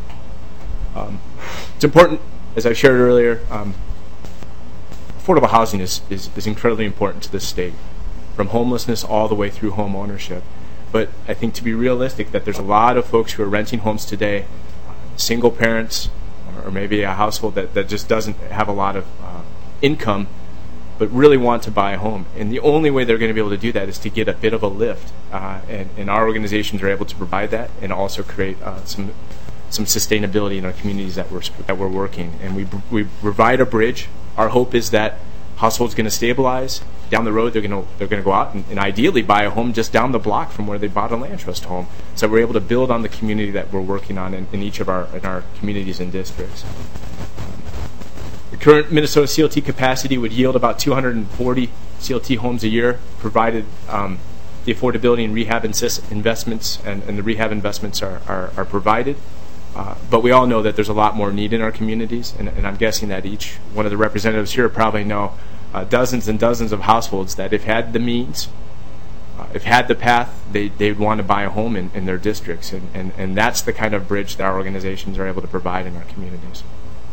It's important, as I shared earlier, affordable housing is incredibly important to this state, from homelessness all the way through home ownership. But I think, to be realistic, that there's a lot of folks who are renting homes today, single parents, or maybe a household that just doesn't have a lot of income, but really want to buy a home. And the only way they're going to be able to do that is to get a bit of a lift. And our organizations are able to provide that, and also create some sustainability in our communities that we're working. And we provide a bridge. Our hope is that households going to stabilize. Down the road, they're going to go out and ideally buy a home just down the block from where they bought a land trust home. So we're able to build on the community that we're working on in each of our communities and districts. The current Minnesota CLT capacity would yield about 240 CLT homes a year, provided the affordability and rehab investments and the rehab investments are provided. But we all know that there's a lot more need in our communities, and I'm guessing that each one of the representatives here probably know dozens and dozens of households that, if had the means, if had the path, they'd want to buy a home in their districts, and that's the kind of bridge that our organizations are able to provide in our communities.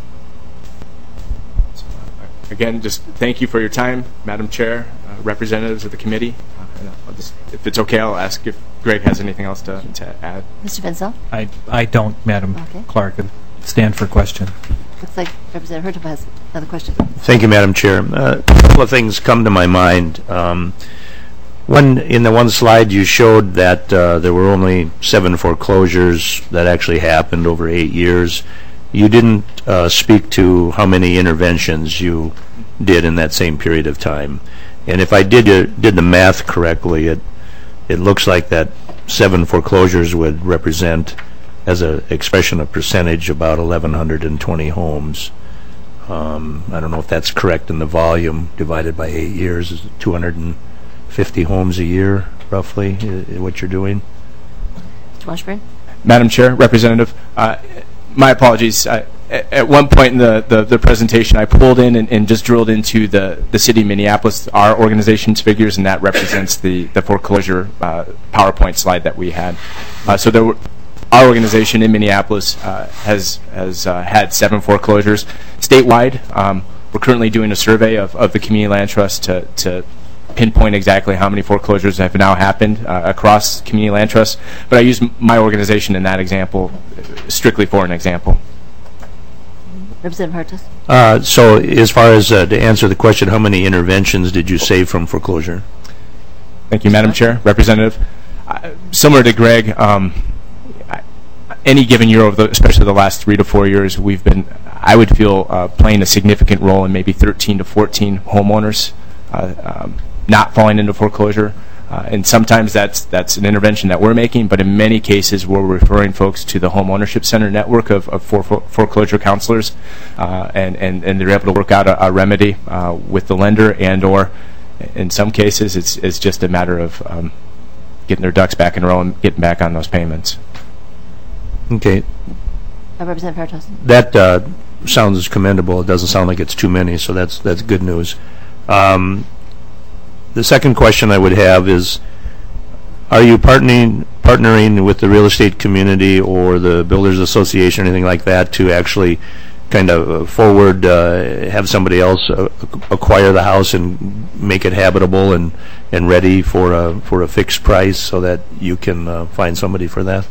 So, again, just thank you for your time, Madam Chair, representatives of the committee. And if it's okay, I'll ask if Greg has anything else to add. Mr. Vincel? I don't, Madam Clerk. Stand for question. Looks like Representative Hurtaugh has another question. Thank you, Madam Chair. A couple of things come to my mind. In the one slide, you showed that there were only 7 foreclosures that actually happened over 8 years. You didn't speak to how many interventions you did in that same period of time. And if I did the math correctly, it looks like that 7 foreclosures would represent as an expression of percentage, about 1,120 homes. I don't know if that's correct in the volume divided by 8 years. Is it 250 homes a year, roughly, what you're doing? Mr. Washburn? Madam Chair, Representative, my apologies. At one point in the presentation, I pulled in and just drilled into the city of Minneapolis, our organization's figures, and that represents the foreclosure PowerPoint slide that we had. So our organization in Minneapolis has had 7 foreclosures statewide. We're currently doing a survey of the Community Land Trust to pinpoint exactly how many foreclosures have now happened across Community Land Trust. But I use my organization in that example strictly for an example. Representative Hartus? So as far as to answer the question, how many interventions did you save from foreclosure? Thank you, Madam Chair. Representative, similar to Greg, any given year, especially the last 3 to 4 years, we've been, I would feel, playing a significant role in maybe 13 to 14 homeowners not falling into foreclosure. And sometimes that's an intervention that we're making, but in many cases we're referring folks to the Home Ownership Center network of foreclosure counselors, and they're able to work out a remedy with the lender, and or in some cases it's just a matter of getting their ducks back in a row and getting back on those payments. Okay. Representative Hartus? That sounds commendable. It doesn't sound like it's too many, so that's good news. The second question I would have is, are you partnering with the real estate community or the Builders Association or anything like that to actually kind of forward, have somebody else acquire the house and make it habitable and ready for a fixed price so that you can find somebody for that?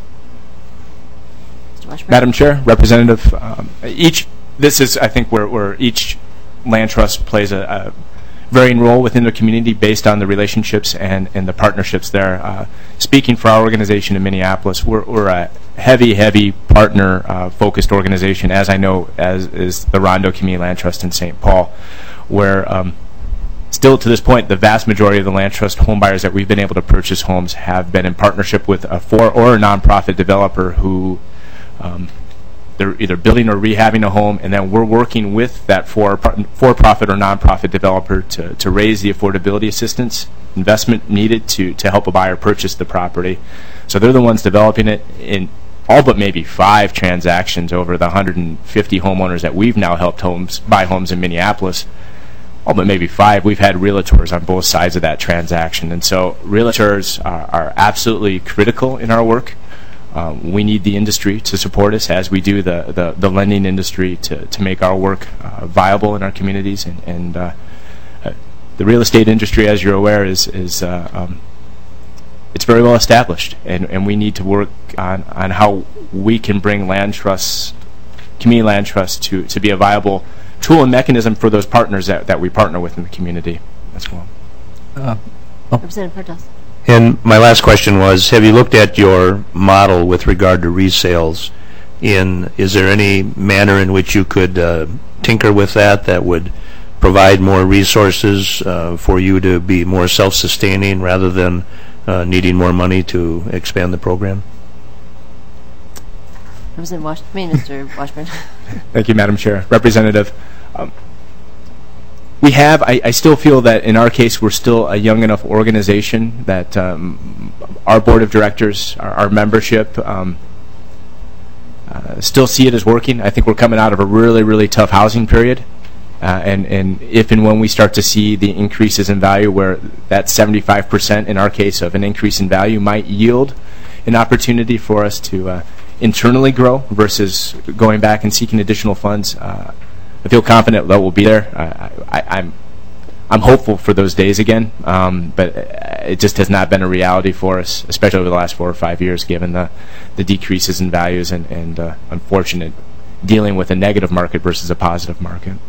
Mr. Washburn? Madam Chair, Representative, this is, I think, where each land trust plays a varying role within the community based on the relationships and the partnerships there. Speaking for our organization in Minneapolis, we're a heavy partner-focused organization, as I know as is the Rondo Community Land Trust in St. Paul, where still to this point, the vast majority of the land trust home buyers that we've been able to purchase homes have been in partnership with a or a nonprofit developer who they're either building or rehabbing a home, and then we're working with that for-profit or nonprofit developer to raise the affordability assistance investment needed to help a buyer purchase the property. So they're the ones developing it in all but maybe 5 transactions over the 150 homeowners that we've now helped buy homes in Minneapolis. All but maybe 5, we've had realtors on both sides of that transaction. And so realtors are absolutely critical in our work. We need the industry to support us as we do the lending industry to make our work viable in our communities. And the real estate industry, as you're aware, is it's very well established. And we need to work on how we can bring land trusts, community land trusts, to be a viable tool and mechanism for those partners that we partner with in the community as well. Representative Hartus? And my last question was, have you looked at your model with regard to resales? Is there any manner in which you could tinker with that would provide more resources for you to be more self-sustaining rather than needing more money to expand the program? Mr. Washburn. Thank you, Madam Chair. Representative, we have, I still feel that in our case we're still a young enough organization that our board of directors, our membership, still see it as working. I think we're coming out of a really tough housing period. And if and when we start to see the increases in value, where that 75% in our case of an increase in value might yield an opportunity for us to internally grow versus going back and seeking additional funds, I feel confident that we'll be there. I'm hopeful for those days again, but it just has not been a reality for us, especially over the last 4 or 5 years, given the decreases in values and unfortunate dealing with a negative market versus a positive market.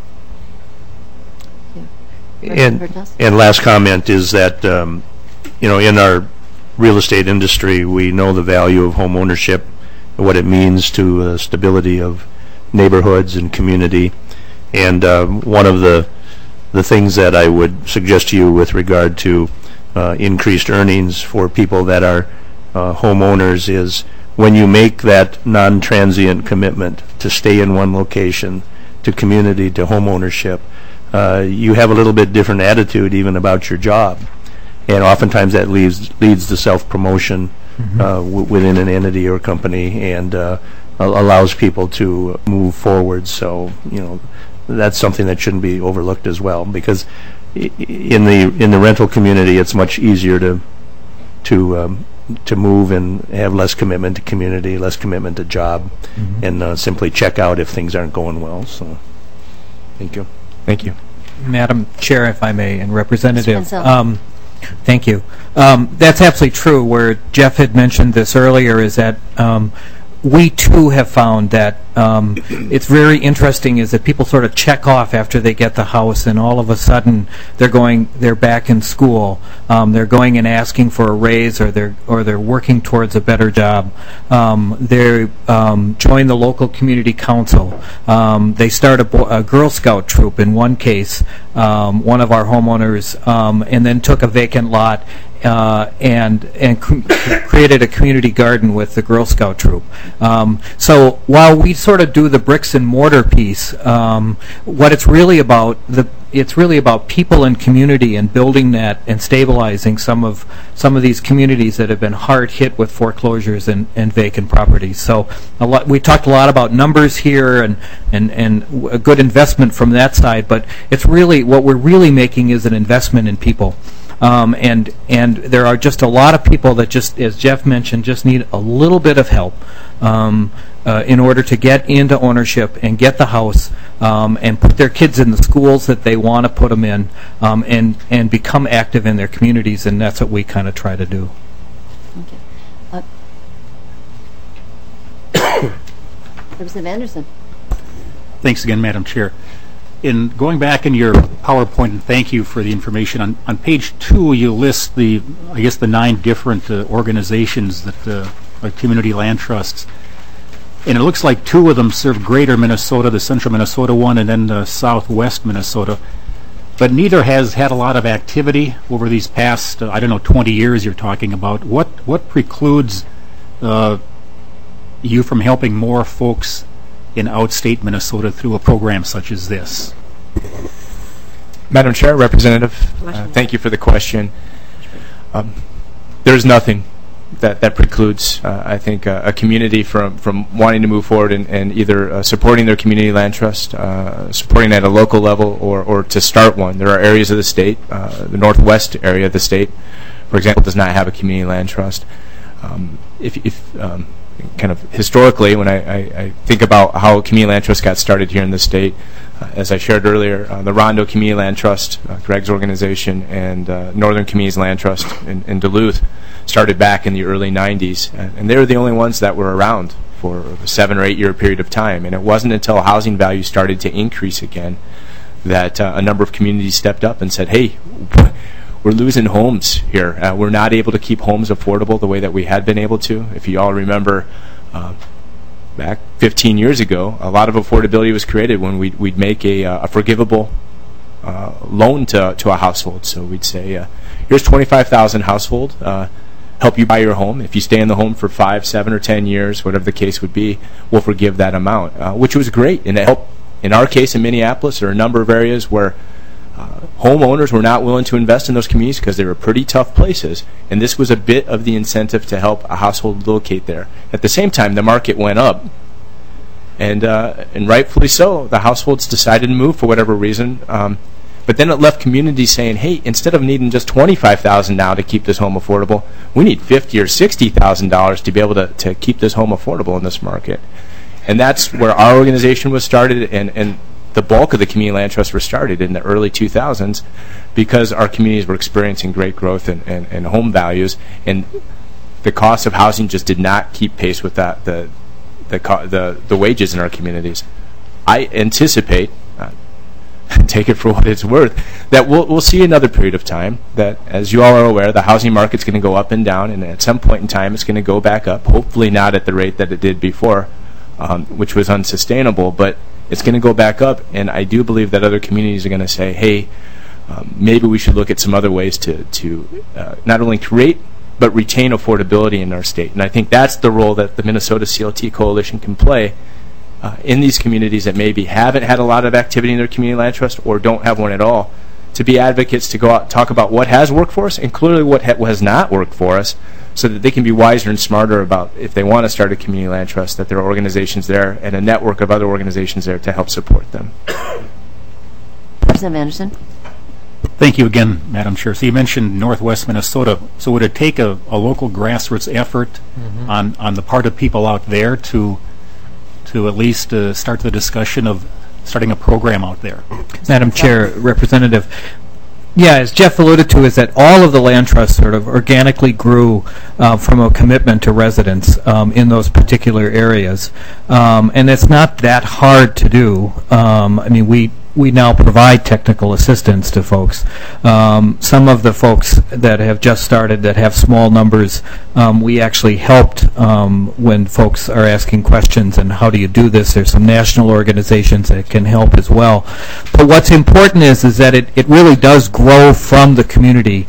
And last comment is that in our real estate industry, we know the value of home ownership, what it means to stability of neighborhoods and community. And one of the things that I would suggest to you with regard to increased earnings for people that are homeowners is when you make that non-transient commitment to stay in one location, to community, to home ownership, you have a little bit different attitude even about your job. And oftentimes that leads to self-promotion within an entity or company, and allows people to move forward. So, that's something that shouldn't be overlooked as well, because in the rental community, it's much easier to move and have less commitment to community, less commitment to job, and simply check out if things aren't going well. So, thank you. Thank you. Madam Chair, if I may, and Representative. Mr. Mansell. Thank you. That's absolutely true. Where Jeff had mentioned this earlier is that we too have found that it's very interesting is that people sort of check off after they get the house, and all of a sudden they're back in school. They're going and asking for a raise, or they're working towards a better job. They join the local community council. They start a Girl Scout troop in one case, one of our homeowners, and then took a vacant lot and created a community garden with the Girl Scout troop. So while we sort of do the bricks and mortar piece, what it's really about, it's really about people and community and building that and stabilizing some of these communities that have been hard hit with foreclosures and vacant properties. So we talked a lot about numbers here and a good investment from that side, but it's really what we're really making is an investment in people. And there are just a lot of people that just, as Jeff mentioned, just need a little bit of help in order to get into ownership and get the house and put their kids in the schools that they want to put them in, and become active in their communities, and that's what we kind of try to do. Representative Anderson. Thanks again, Madam Chair. In going back in your PowerPoint, and thank you for the information, on page 2 you list the 9 different organizations that like community land trusts, and it looks like 2 of them serve greater Minnesota, the central Minnesota one, and then southwest Minnesota, but neither has had a lot of activity over these past 20 years you're talking about. What precludes you from helping more folks in outstate Minnesota through a program such as this? Madam Chair, Representative, thank you for the question. There's nothing that precludes, I think, a community from wanting to move forward and either supporting their community land trust, supporting at a local level, or to start one. There are areas of the state, the northwest area of the state, for example, does not have a community land trust. Kind of historically, when I think about how community land trust got started here in the state, as I shared earlier, the Rondo Community Land Trust, Greg's organization, and Northern Communities Land Trust in Duluth started back in the early 90s, and they were the only ones that were around for a 7 or 8 year period of time. And it wasn't until housing values started to increase again that a number of communities stepped up and said, hey, we're losing homes here. We're not able to keep homes affordable the way that we had been able to. If you all remember, back 15 years ago, a lot of affordability was created when we'd make a forgivable loan to a household. So we'd say, here's $25,000 household, help you buy your home. If you stay in the home for 5, 7, or 10 years, whatever the case would be, we'll forgive that amount, which was great. And it helped. In our case in Minneapolis, there are a number of areas where homeowners were not willing to invest in those communities because they were pretty tough places, and this was a bit of the incentive to help a household locate there. At the same time, the market went up, and rightfully so. The households decided to move for whatever reason, but then it left communities saying, hey, instead of needing just $25,000 now to keep this home affordable, we need $50,000 or $60,000 to be able to keep this home affordable in this market. And that's where our organization was started, and the bulk of the community land trusts were started in the early 2000s because our communities were experiencing great growth and home values, and the cost of housing just did not keep pace with that the wages in our communities. I anticipate, take it for what it's worth, that we'll see another period of time that, as you all are aware, the housing market's going to go up and down, and at some point in time it's going to go back up, hopefully not at the rate that it did before, which was unsustainable, but it's going to go back up, and I do believe that other communities are going to say, hey, maybe we should look at some other ways to not only create but retain affordability in our state. And I think that's the role that the Minnesota CLT Coalition can play in these communities that maybe haven't had a lot of activity in their community land trust or don't have one at all, to be advocates to go out and talk about what has worked for us and clearly what has not worked for us, so that they can be wiser and smarter about, if they want to start a community land trust, that there are organizations there and a network of other organizations there to help support them. Representative Anderson. Thank you again, Madam Chair. So you mentioned Northwest Minnesota. So would it take a local grassroots effort on the part of people out there to at least start the discussion of starting a program out there? Madam Chair, Representative, yeah, as Jeff alluded to, is that all of the land trusts sort of organically grew from a commitment to residents in those particular areas. And it's not that hard to do. I mean, we now provide technical assistance to folks. Some of the folks that have just started that have small numbers, we actually helped when folks are asking questions and how do you do this. There's some national organizations that can help as well. But what's important is that it really does grow from the community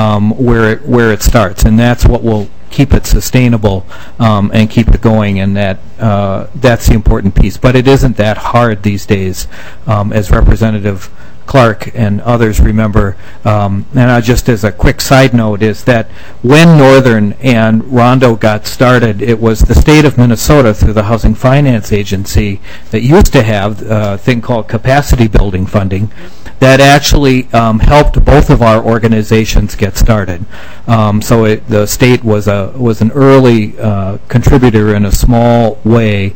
where it starts, and that's what will keep it sustainable and keep it going, and that's the important piece. But it isn't that hard these days, as Representative Clark and others remember. And just as a quick side note is that when Northern and Rondo got started, it was the state of Minnesota through the Housing Finance Agency that used to have a thing called capacity building funding that actually helped both of our organizations get started. So the state was an early contributor in a small way,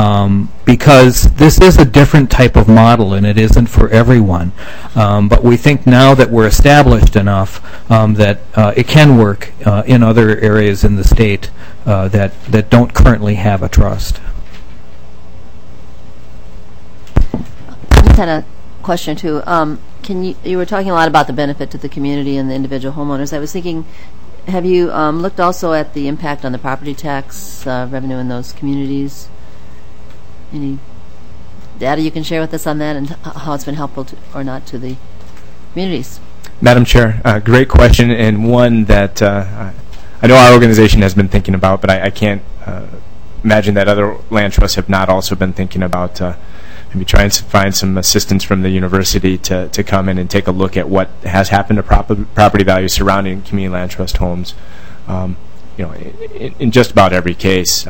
because this is a different type of model and it isn't for everyone. But we think now that we're established enough that it can work in other areas in the state that don't currently have a trust. I just had a question too. You were talking a lot about the benefit to the community and the individual homeowners. I was thinking, have you looked also at the impact on the property tax revenue in those communities? Any data you can share with us on that and how it's been helpful or not to the communities? Madam Chair, great question, and one that I know our organization has been thinking about, but I can't imagine that other land trusts have not also been thinking about maybe trying to find some assistance from the university to come in and take a look at what has happened to property values surrounding community land trust homes. In just about every case,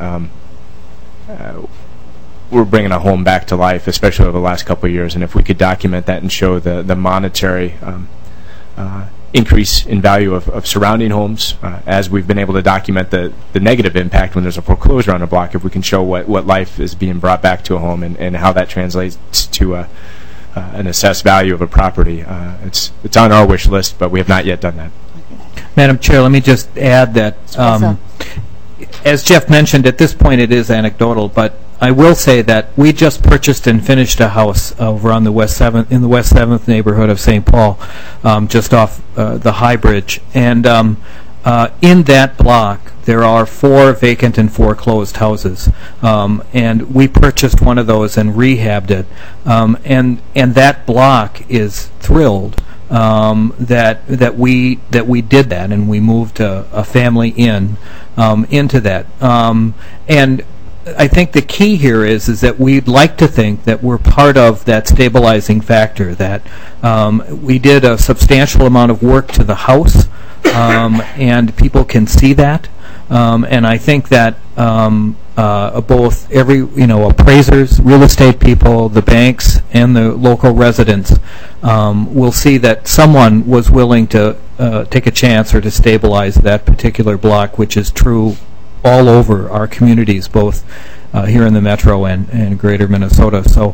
we're bringing a home back to life, especially over the last couple of years. And if we could document that and show the monetary increase in value of surrounding homes, as we've been able to document the negative impact when there's a foreclosure on a block, if we can show what life is being brought back to a home and how that translates to an assessed value of a property, it's on our wish list, but we have not yet done that. Madam Chair, let me just add that, as Jeff mentioned, at this point it is anecdotal, but I will say that we just purchased and finished a house over on the West 7th, in the West 7th neighborhood of St. Paul, just off the High Bridge. And in that block, there are 4 vacant and foreclosed houses. And we purchased one of those and rehabbed it. And that block is thrilled that we did that, and we moved a family into that. And I think the key here is that we'd like to think that we're part of that stabilizing factor, that we did a substantial amount of work to the house, and people can see that. And I think that both appraisers, real estate people, the banks, and the local residents will see that someone was willing to take a chance or to stabilize that particular block, which is true all over our communities, both here in the metro and greater Minnesota. So,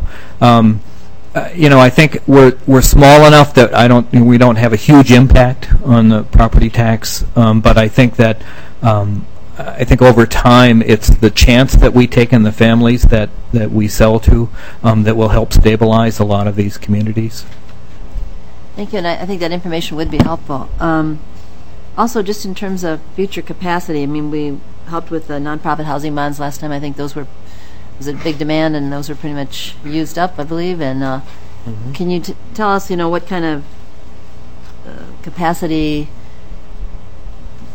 I think we're small enough that we don't have a huge impact on the property tax, but I think that I think over time it's the chance that we take in the families that we sell to that will help stabilize a lot of these communities. Thank you, and I think that information would be helpful. Also, just in terms of future capacity, I mean, we helped with the nonprofit housing bonds last time. I think those was a big demand, and those were pretty much used up, I believe. And can you tell us, what kind of capacity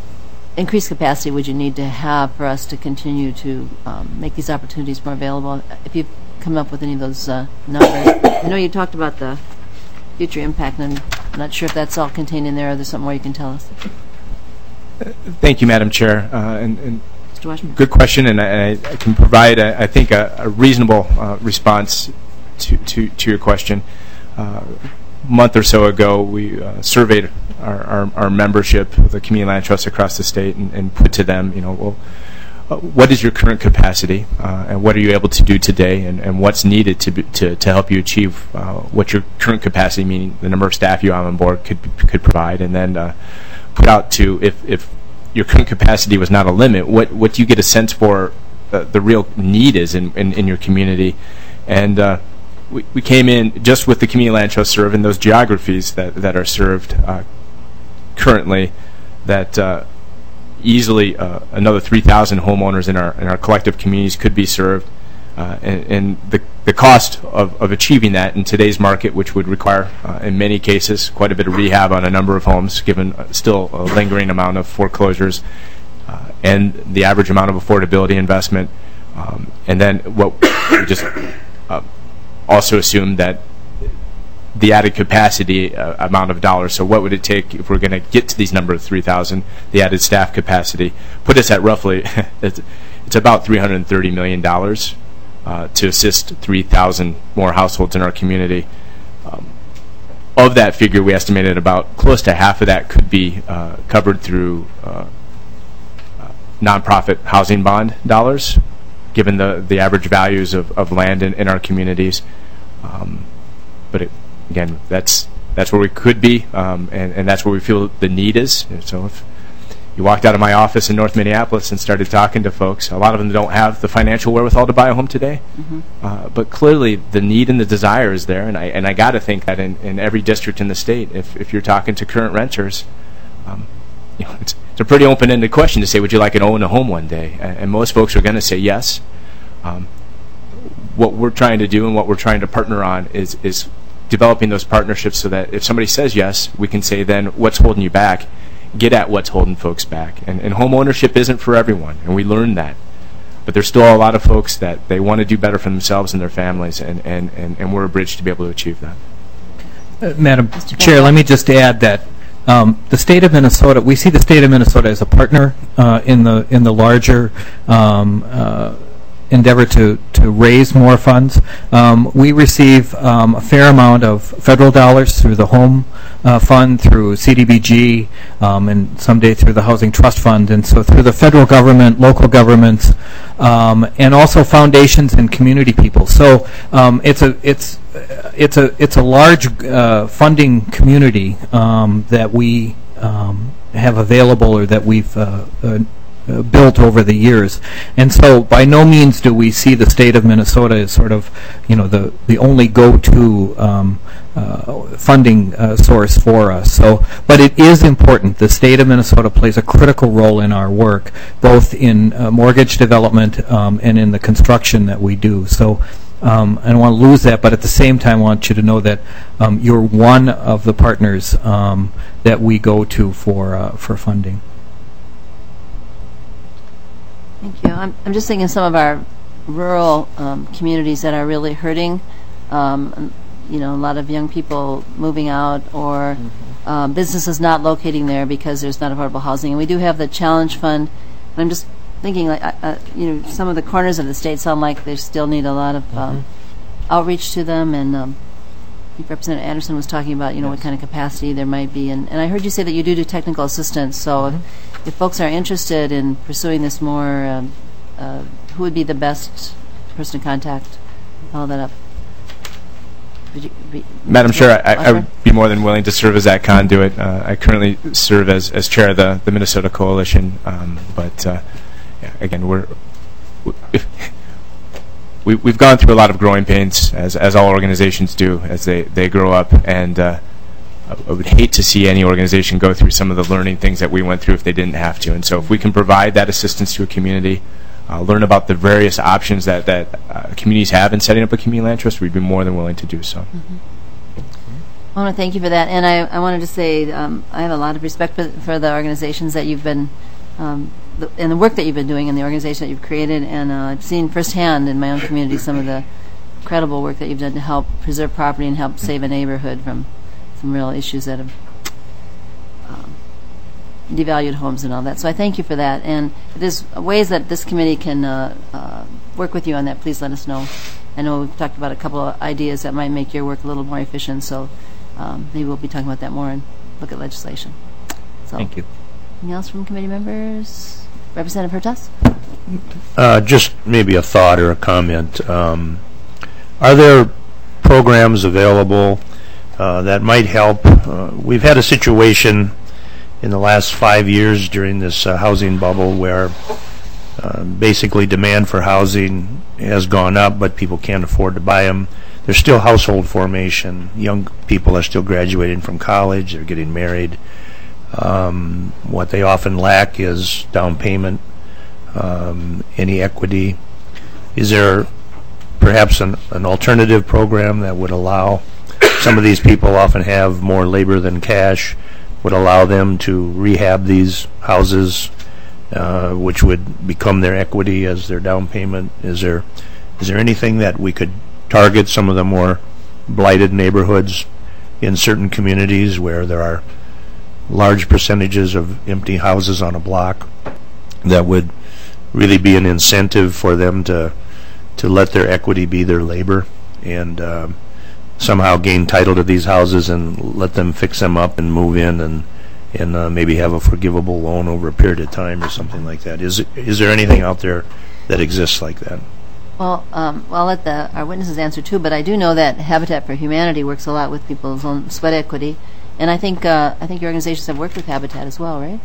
increased capacity would you need to have for us to continue to make these opportunities more available? If you've come up with any of those numbers. I know you talked about the future impact, and I'm not sure if that's all contained in there, or there's something more you can tell us. Thank you, Madam Chair. And Mr. Washburn. good question, and I can provide, I think, a reasonable response to your question. A month or so ago, we surveyed our membership of the Community Land Trust across the state and put to them, well, what is your current capacity, and what are you able to do today, and what's needed to help you achieve what your current capacity, meaning the number of staff you have on board, could provide, and then put out to if your current capacity was not a limit, what do you get a sense for the real need is in your community, and we came in just with the Community Land Trust serve in those geographies that are served currently, that easily another 3,000 homeowners in our collective communities could be served, and the cost of achieving that in today's market, which would require in many cases quite a bit of rehab on a number of homes, given still a lingering amount of foreclosures, and the average amount of affordability investment, and then what we just also assume that the added capacity amount of dollars. So what would it take if we're going to get to these number of 3,000, the added staff capacity, put us at roughly, it's about $330 million to assist 3,000 more households in our community. Of that figure, we estimated about close to half of that could be covered through nonprofit housing bond dollars, given the average values of land in our communities. But again, that's where we could be, and that's where we feel the need is. So if you walked out of my office in North Minneapolis and started talking to folks, a lot of them don't have the financial wherewithal to buy a home today. But clearly the need and the desire is there, and I got to think that in every district in the state, if you're talking to current renters, it's a pretty open-ended question to say, would you like to own a home one day? And most folks are going to say yes. What we're trying to do and what we're trying to partner on is developing those partnerships so that if somebody says yes, we can say then what's holding you back, get at what's holding folks back. And home ownership isn't for everyone, and we learned that. But there's still a lot of folks that they want to do better for themselves and their families, and we're a bridge to be able to achieve that. Madam Chair, let me just add that the state of Minnesota, we see the state of Minnesota as a partner in the larger endeavor to raise more funds. We receive a fair amount of federal dollars through the Home Fund, through CDBG, and someday through the Housing Trust Fund, and so through the federal government, local governments, and also foundations and community people. So it's a large funding community that we have available, or that we've built over the years. And so by no means do we see the state of Minnesota as sort of, the only go-to funding source for us. So, but it is important. The state of Minnesota plays a critical role in our work, both in mortgage development and in the construction that we do. So I don't want to lose that, but at the same time I want you to know that you're one of the partners that we go to for funding. Thank you. I'm just thinking some of our rural communities that are really hurting. A lot of young people moving out, or businesses not locating there because there's not affordable housing. And we do have the Challenge Fund. And I'm just thinking, some of the corners of the state sound like they still need a lot of outreach to them. And I think Representative Anderson was talking about, what kind of capacity there might be. And I heard you say that you do technical assistance. So if folks are interested in pursuing this more, who would be the best person to contact? Follow that up. Madam Chair, I would be more than willing to serve as that conduit. I currently serve as chair of the Minnesota Coalition, but again, we've gone through a lot of growing pains, as all organizations do, as they grow up, and I would hate to see any organization go through some of the learning things that we went through if they didn't have to. And so if we can provide that assistance to a community, learn about the various options that communities have in setting up a community land trust, we'd be more than willing to do so. I want to thank you for that. And I wanted to say I have a lot of respect for the organizations that you've been and the work that you've been doing and the organization that you've created, and I've seen firsthand in my own community some of the incredible work that you've done to help preserve property and help save a neighborhood from some real issues that have devalued homes and all that. So I thank you for that. And if there's ways that this committee can work with you on that, please let us know. I know we've talked about a couple of ideas that might make your work a little more efficient, so maybe we'll be talking about that more and look at legislation. So, Thank you. anything else from committee members? Representative Hertas? Just maybe a thought or a comment. Are there programs available that might help? We've had a situation in the last 5 years during this housing bubble where basically demand for housing has gone up, but people can't afford to buy them. There's still household formation. Young people are still graduating from college. They're getting married. What they often lack is down payment, any equity. Is there perhaps an alternative program that would allow some of these people often have more labor than cash, would allow them to rehab these houses, which would become their equity as their down payment? Is there anything that we could target some of the more blighted neighborhoods in certain communities where there are large percentages of empty houses on a block that would really be an incentive for them to let their equity be their labor and somehow gain title to these houses and let them fix them up and move in and maybe have a forgivable loan over a period of time or something like that? Is there anything out there that exists like that? Well, I'll let our witnesses answer too, but I do know that Habitat for Humanity works a lot with people's own sweat equity, and I think your organizations have worked with Habitat as well, right?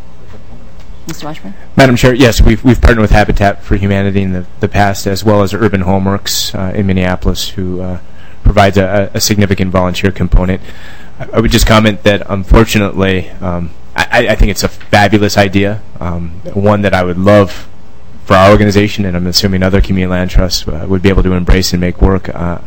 Mr. Washburn? Madam Chair, yes, we've partnered with Habitat for Humanity in the past, as well as Urban Homeworks in Minneapolis, who provides a significant volunteer component. I would just comment that, unfortunately, I think it's a fabulous idea, one that I would love for our organization, and I'm assuming other community land trusts would be able to embrace and make work. And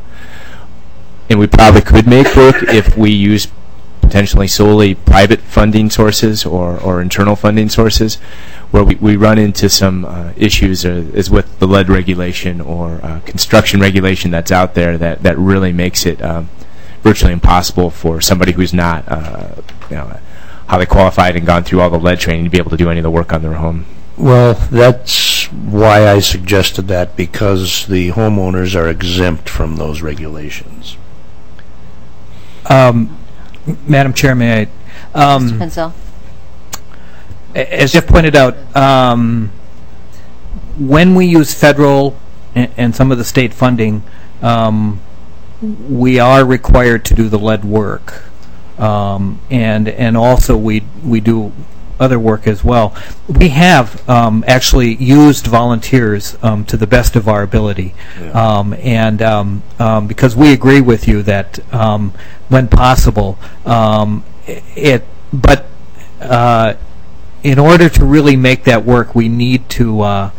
we probably could make work if we use potentially solely private funding sources or internal funding sources, where we run into some issues is with the lead regulation or construction regulation that's out there that really makes it virtually impossible for somebody who's not highly qualified and gone through all the lead training to be able to do any of the work on their home. Well, that's why I suggested that, because the homeowners are exempt from those regulations. Madam Chair, may I? Mr. Pencil? As Jeff pointed out, when we use federal and some of the state funding, we are required to do the lead work, and also we do other work as well. We have actually used volunteers to the best of our ability, and because we agree with you that when possible, but in order to really make that work, we need to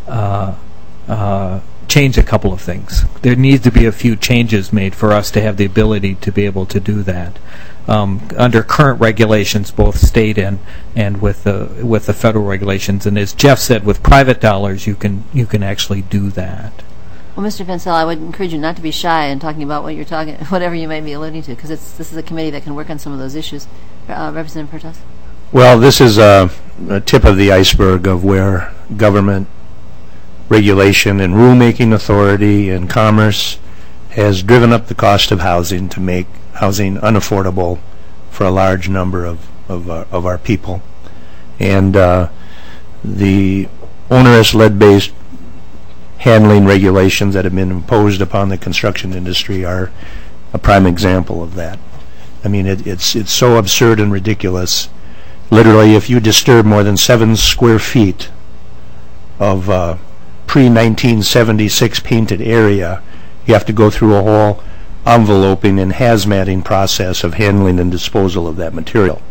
change a couple of things. There needs to be a few changes made for us to have the ability to be able to do that. Under current regulations, both state and with the federal regulations, and as Jeff said, with private dollars, you can actually do that. Well, Mr. Pencil, I would encourage you not to be shy in talking about whatever you may be alluding to, because this is a committee that can work on some of those issues. Representative Hertas? Well, this is a tip of the iceberg of where government regulation and rulemaking authority and commerce has driven up the cost of housing to make housing unaffordable for a large number of our people. And the onerous lead-based handling regulations that have been imposed upon the construction industry are a prime example of that. I mean, it's so absurd and ridiculous. Literally, if you disturb more than 7 square feet of pre-1976 painted area, you have to go through a whole enveloping and hazmating process of handling and disposal of that material.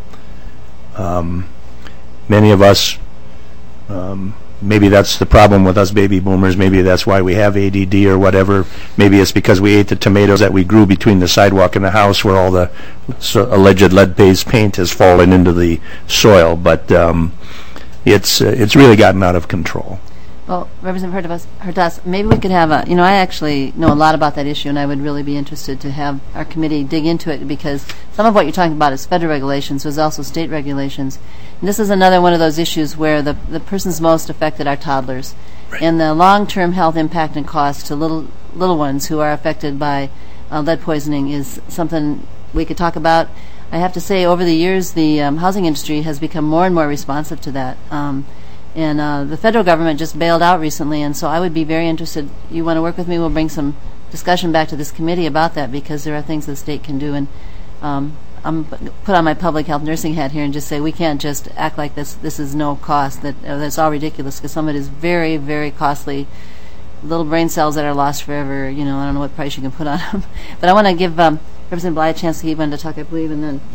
Many of us, maybe that's the problem with us baby boomers, maybe that's why we have ADD or whatever, maybe it's because we ate the tomatoes that we grew between the sidewalk and the house where all the alleged lead-based paint has fallen into the soil, but it's really gotten out of control. Well, Representative Hurtas, maybe we could have a, I actually know a lot about that issue, and I would really be interested to have our committee dig into it, because some of what you're talking about is federal regulations, there's also state regulations. And this is another one of those issues where the persons most affected are toddlers. Right. And the long-term health impact and cost to little ones who are affected by lead poisoning is something we could talk about. I have to say, over the years, the housing industry has become more and more responsive to that. And the federal government just bailed out recently, and so I would be very interested. You want to work with me? We'll bring some discussion back to this committee about that, because there are things the state can do. And I'm put on my public health nursing hat here and just say we can't just act like this is no cost, that's all ridiculous, because some of it is very, very costly. Little brain cells that are lost forever, I don't know what price you can put on them. But I want to give Representative Bly a chance to keep on to talk, I believe, and then...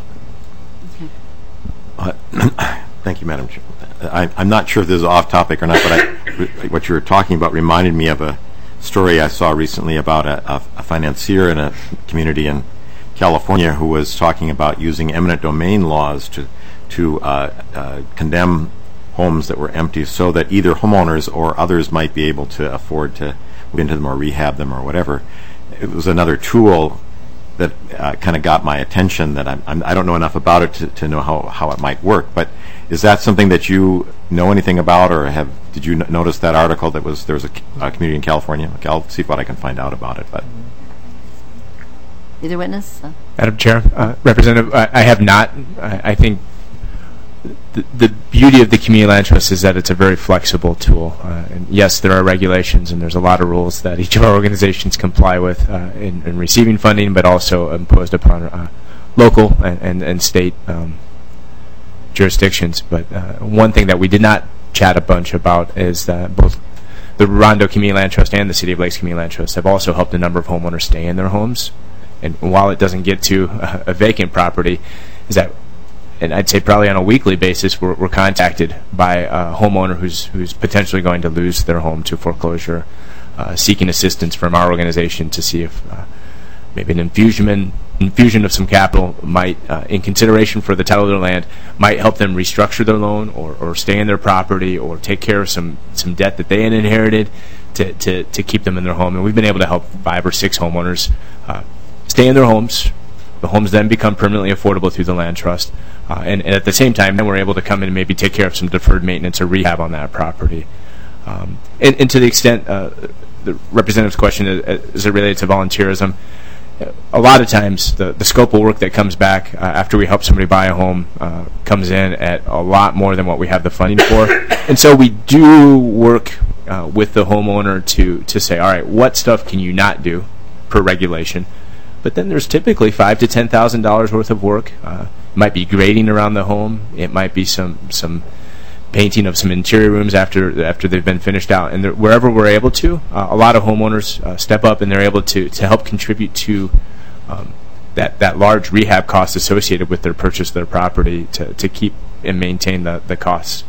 Okay. Thank you, Madam Chair. I'm not sure if this is off topic or not, but what you were talking about reminded me of a story I saw recently about a financier in a community in California who was talking about using eminent domain laws to condemn homes that were empty, so that either homeowners or others might be able to afford to move into them or rehab them or whatever. It was another tool that kind of got my attention. That I don't know enough about it to know how it might work. But is that something that you know anything about, or did you notice that article there was a community in California? Okay, I'll see what I can find out about it. But either witness, Madam Chair, Representative, I have not. I think the beauty of the Community Land Trust is that it's a very flexible tool. And yes, there are regulations and there's a lot of rules that each of our organizations comply with in receiving funding, but also imposed upon local and state jurisdictions. But one thing that we did not chat a bunch about is that both the Rondo Community Land Trust and the City of Lakes Community Land Trust have also helped a number of homeowners stay in their homes. And while it doesn't get to a vacant property, is that, and I'd say probably on a weekly basis, we're contacted by a homeowner who's potentially going to lose their home to foreclosure, seeking assistance from our organization to see if maybe an infusion of some capital might, in consideration for the title of their land, might help them restructure their loan or stay in their property or take care of some debt that they had inherited to keep them in their home. And we've been able to help 5 or 6 homeowners stay in their homes. The homes then become permanently affordable through the land trust. And at the same time, then we're able to come in and maybe take care of some deferred maintenance or rehab on that property. And to the extent the representative's question is related to volunteerism, a lot of times the scope of work that comes back after we help somebody buy a home comes in at a lot more than what we have the funding for. And so we do work with the homeowner to say, all right, what stuff can you not do per regulation? But then there's typically $5,000 to $10,000 worth of work. It might be grading around the home. It might be some painting of some interior rooms after they've been finished out. And wherever we're able to, a lot of homeowners step up and they're able to help contribute to that large rehab cost associated with their purchase of their property to keep and maintain the costs.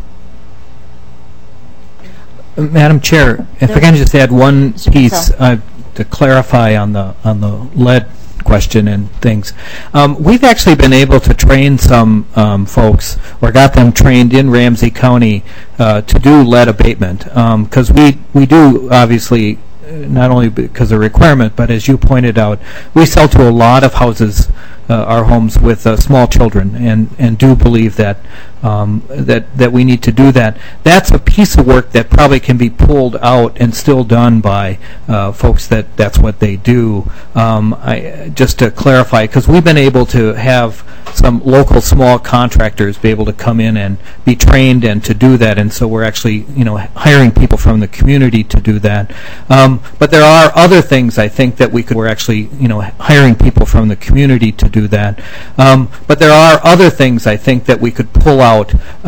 Madam Chair, if I can just add one piece to clarify on the lead question and things. We've actually been able to train some folks, or got them trained in Ramsey County to do lead abatement, because we do, obviously, not only because of requirement, but as you pointed out, we sell to a lot of houses, our homes with small children, and do believe that that we need to do that. That's a piece of work that probably can be pulled out and still done by folks that's what they do. Just to clarify, because we've been able to have some local small contractors be able to come in and be trained and to do that, and so we're actually hiring people from the community to do that. But there are other things I think that we're actually hiring people from the community to do that. But there are other things I think that we could pull out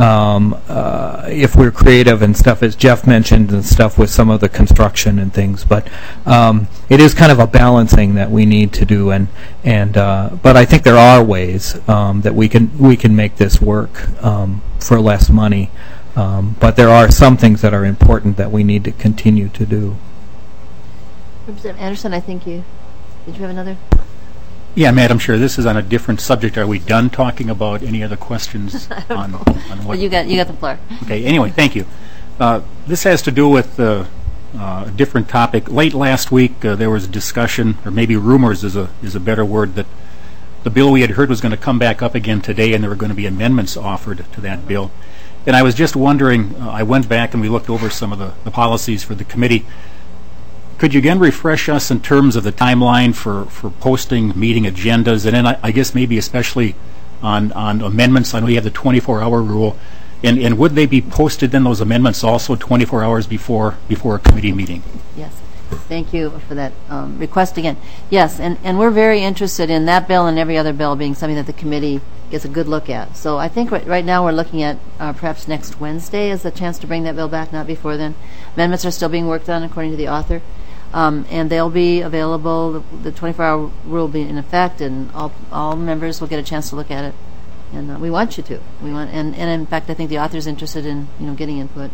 if we're creative and stuff, as Jeff mentioned, and stuff with some of the construction and things. But it is kind of a balancing that we need to do, but I think there are ways that we can make this work for less money. But there are some things that are important that we need to continue to do. Representative Anderson, I think did you have another? Yeah, Madam Chair, this is on a different subject. Are we done talking about any other questions on what? Well, you got the floor. Okay, anyway, thank you. This has to do with a different topic. Late last week, there was discussion, or maybe rumors is a better word, that the bill we had heard was going to come back up again today, and there were going to be amendments offered to that bill. And I was just wondering, I went back and we looked over some of the policies for the committee. Could you again refresh us in terms of the timeline for posting meeting agendas, and then I guess maybe especially on amendments? I know you have the 24-hour rule. And would they be posted then, those amendments, also 24 hours before a committee meeting? Yes. Thank you for that request again. Yes, and we're very interested in that bill and every other bill being something that the committee gets a good look at. So I think right now we're looking at perhaps next Wednesday as a chance to bring that bill back, not before then. Amendments are still being worked on according to the author. And they'll be available. The 24-hour rule will be in effect, and all members will get a chance to look at it. And we want you to. And in fact, I think the author's interested in getting input.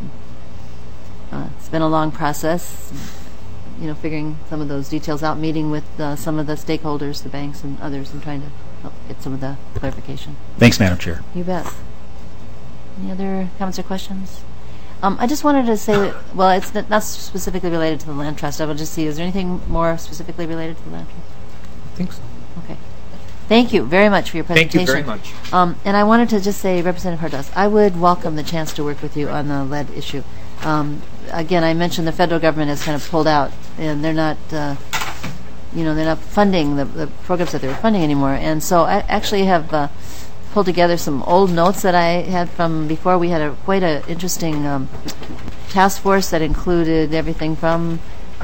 It's been a long process, figuring some of those details out, meeting with some of the stakeholders, the banks and others, and trying to help get some of the clarification. Thanks, Madam Chair. You bet. Any other comments or questions? I just wanted to say, well, it's not specifically related to the land trust. I will just see, is there anything more specifically related to the land trust? I think so. Okay. Thank you very much for your presentation. Thank you very much. And I wanted to just say, Representative Hardas, I would welcome the chance to work with you on the lead issue. Again, I mentioned the federal government has kind of pulled out, and they're not, they're not funding the programs that they were funding anymore. And so I actually have pulled together some old notes that I had from before. We had quite an interesting task force that included everything from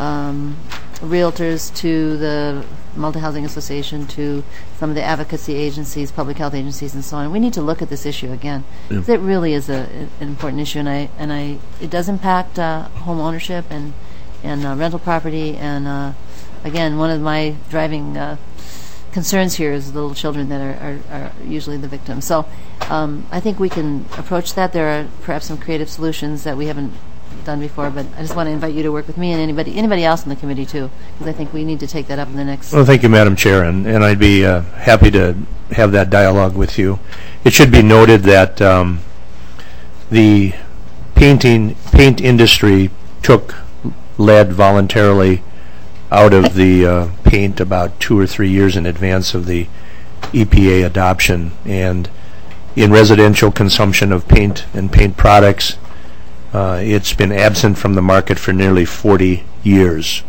realtors to the Multi-Housing Association to some of the advocacy agencies, public health agencies, and so on. We need to look at this issue again. Yeah. It really is an important issue, and it does impact home ownership and rental property. And again, one of my driving concerns here is the little children that are usually the victims. So I think we can approach that. There are perhaps some creative solutions that we haven't done before, but I just want to invite you to work with me and anybody else in the committee too, because I think we need to take that up in the next. Well, thank you, Madam Chair, and I'd be happy to have that dialogue with you. It should be noted that the paint industry took lead voluntarily out of the paint about 2 or 3 years in advance of the EPA adoption, and in residential consumption of paint and paint products, it's been absent from the market for nearly 40 years.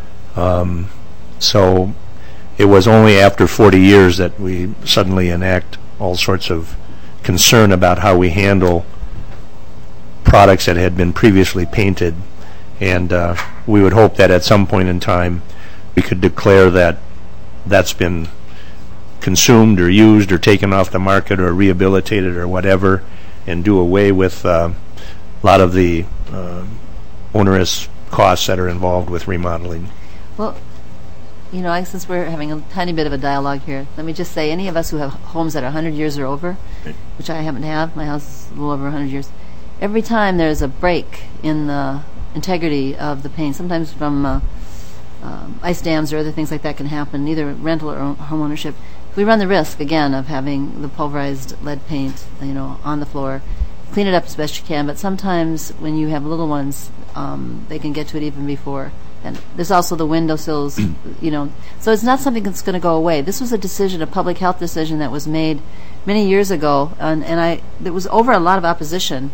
So it was only after 40 years that we suddenly enact all sorts of concern about how we handle products that had been previously painted. And we would hope that at some point in time we could declare that that's been consumed or used or taken off the market or rehabilitated or whatever, and do away with a lot of the onerous costs that are involved with remodeling. Well, since we're having a tiny bit of a dialogue here, let me just say, any of us who have homes that are 100 years or over, which I happen to have, my house is a little over 100 years, every time there's a break in the integrity of the paint, sometimes from ice dams or other things like that can happen, either rental or home ownership, we run the risk, again, of having the pulverized lead paint, on the floor. Clean it up as best you can, but sometimes when you have little ones, they can get to it even before. And there's also the windowsills, So it's not something that's going to go away. This was a decision, a public health decision that was made many years ago, and there was over a lot of opposition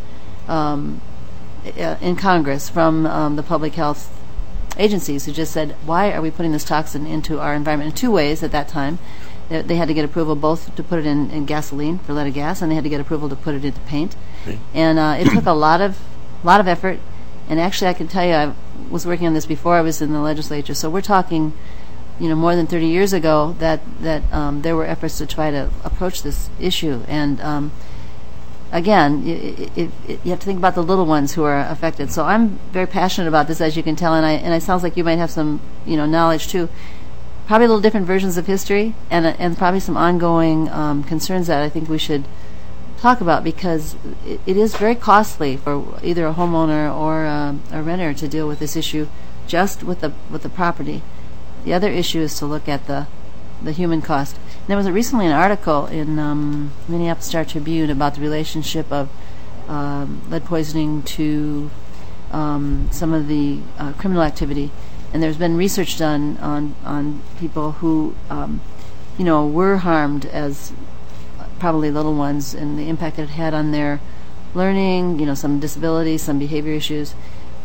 in Congress from the public health agencies who just said, why are we putting this toxin into our environment? In 2 ways at that time. They had to get approval both to put it in gasoline for leaded gas, and they had to get approval to put it into paint. And it took a lot of effort. And actually, I can tell you, I was working on this before I was in the legislature. So we're talking, more than 30 years ago that there were efforts to try to approach this issue. And again, you have to think about the little ones who are affected. So I'm very passionate about this, as you can tell, and it sounds like you might have some knowledge too. Probably a little different versions of history, and probably some ongoing concerns that I think we should talk about, because it is very costly for either a homeowner or a renter to deal with this issue just with the property. The other issue is to look at the the human cost. And there was recently an article in Minneapolis Star Tribune about the relationship of lead poisoning to some of the criminal activity. And there's been research done on people who, were harmed as probably little ones, and the impact that it had on their learning, some disabilities, some behavior issues.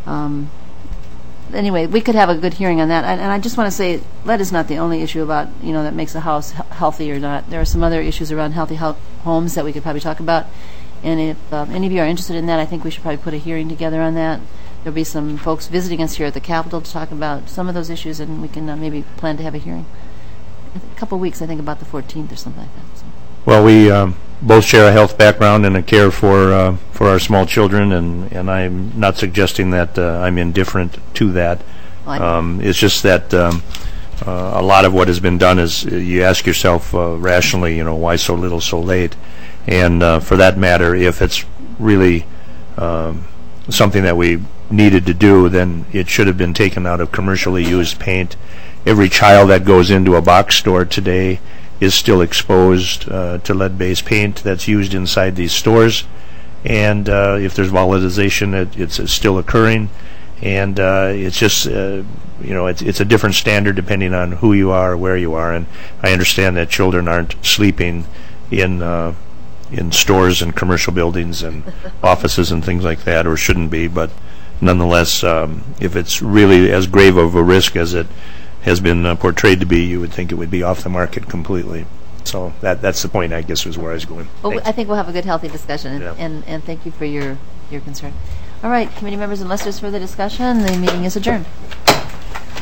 Anyway, we could have a good hearing on that. And I just want to say, lead is not the only issue about, that makes a house healthy or not. There are some other issues around healthy homes that we could probably talk about. And if any of you are interested in that, I think we should probably put a hearing together on that. There'll be some folks visiting us here at the Capitol to talk about some of those issues, and we can maybe plan to have a hearing. A couple of weeks, I think, about the 14th or something like that. So. Well, we both share a health background and a care for our small children, and I'm not suggesting that I'm indifferent to that. It's just that a lot of what has been done is you ask yourself rationally, why so little so late? And for that matter, if it's really something that we needed to do, then it should have been taken out of commercially used paint. Every child that goes into a box store today is still exposed to lead-based paint that's used inside these stores, and if there's volatilization, it's still occurring, and it's just it's a different standard depending on who you are or where you are. And I understand that children aren't sleeping in stores and commercial buildings and offices and things like that, or shouldn't be, but nonetheless, if it's really as grave of a risk as it has been portrayed to be, you would think it would be off the market completely. So that's the point, I guess, was where I was going. Well, I think we'll have a good, healthy discussion, and thank you for your concern. All right, committee members, unless there's further discussion, the meeting is adjourned.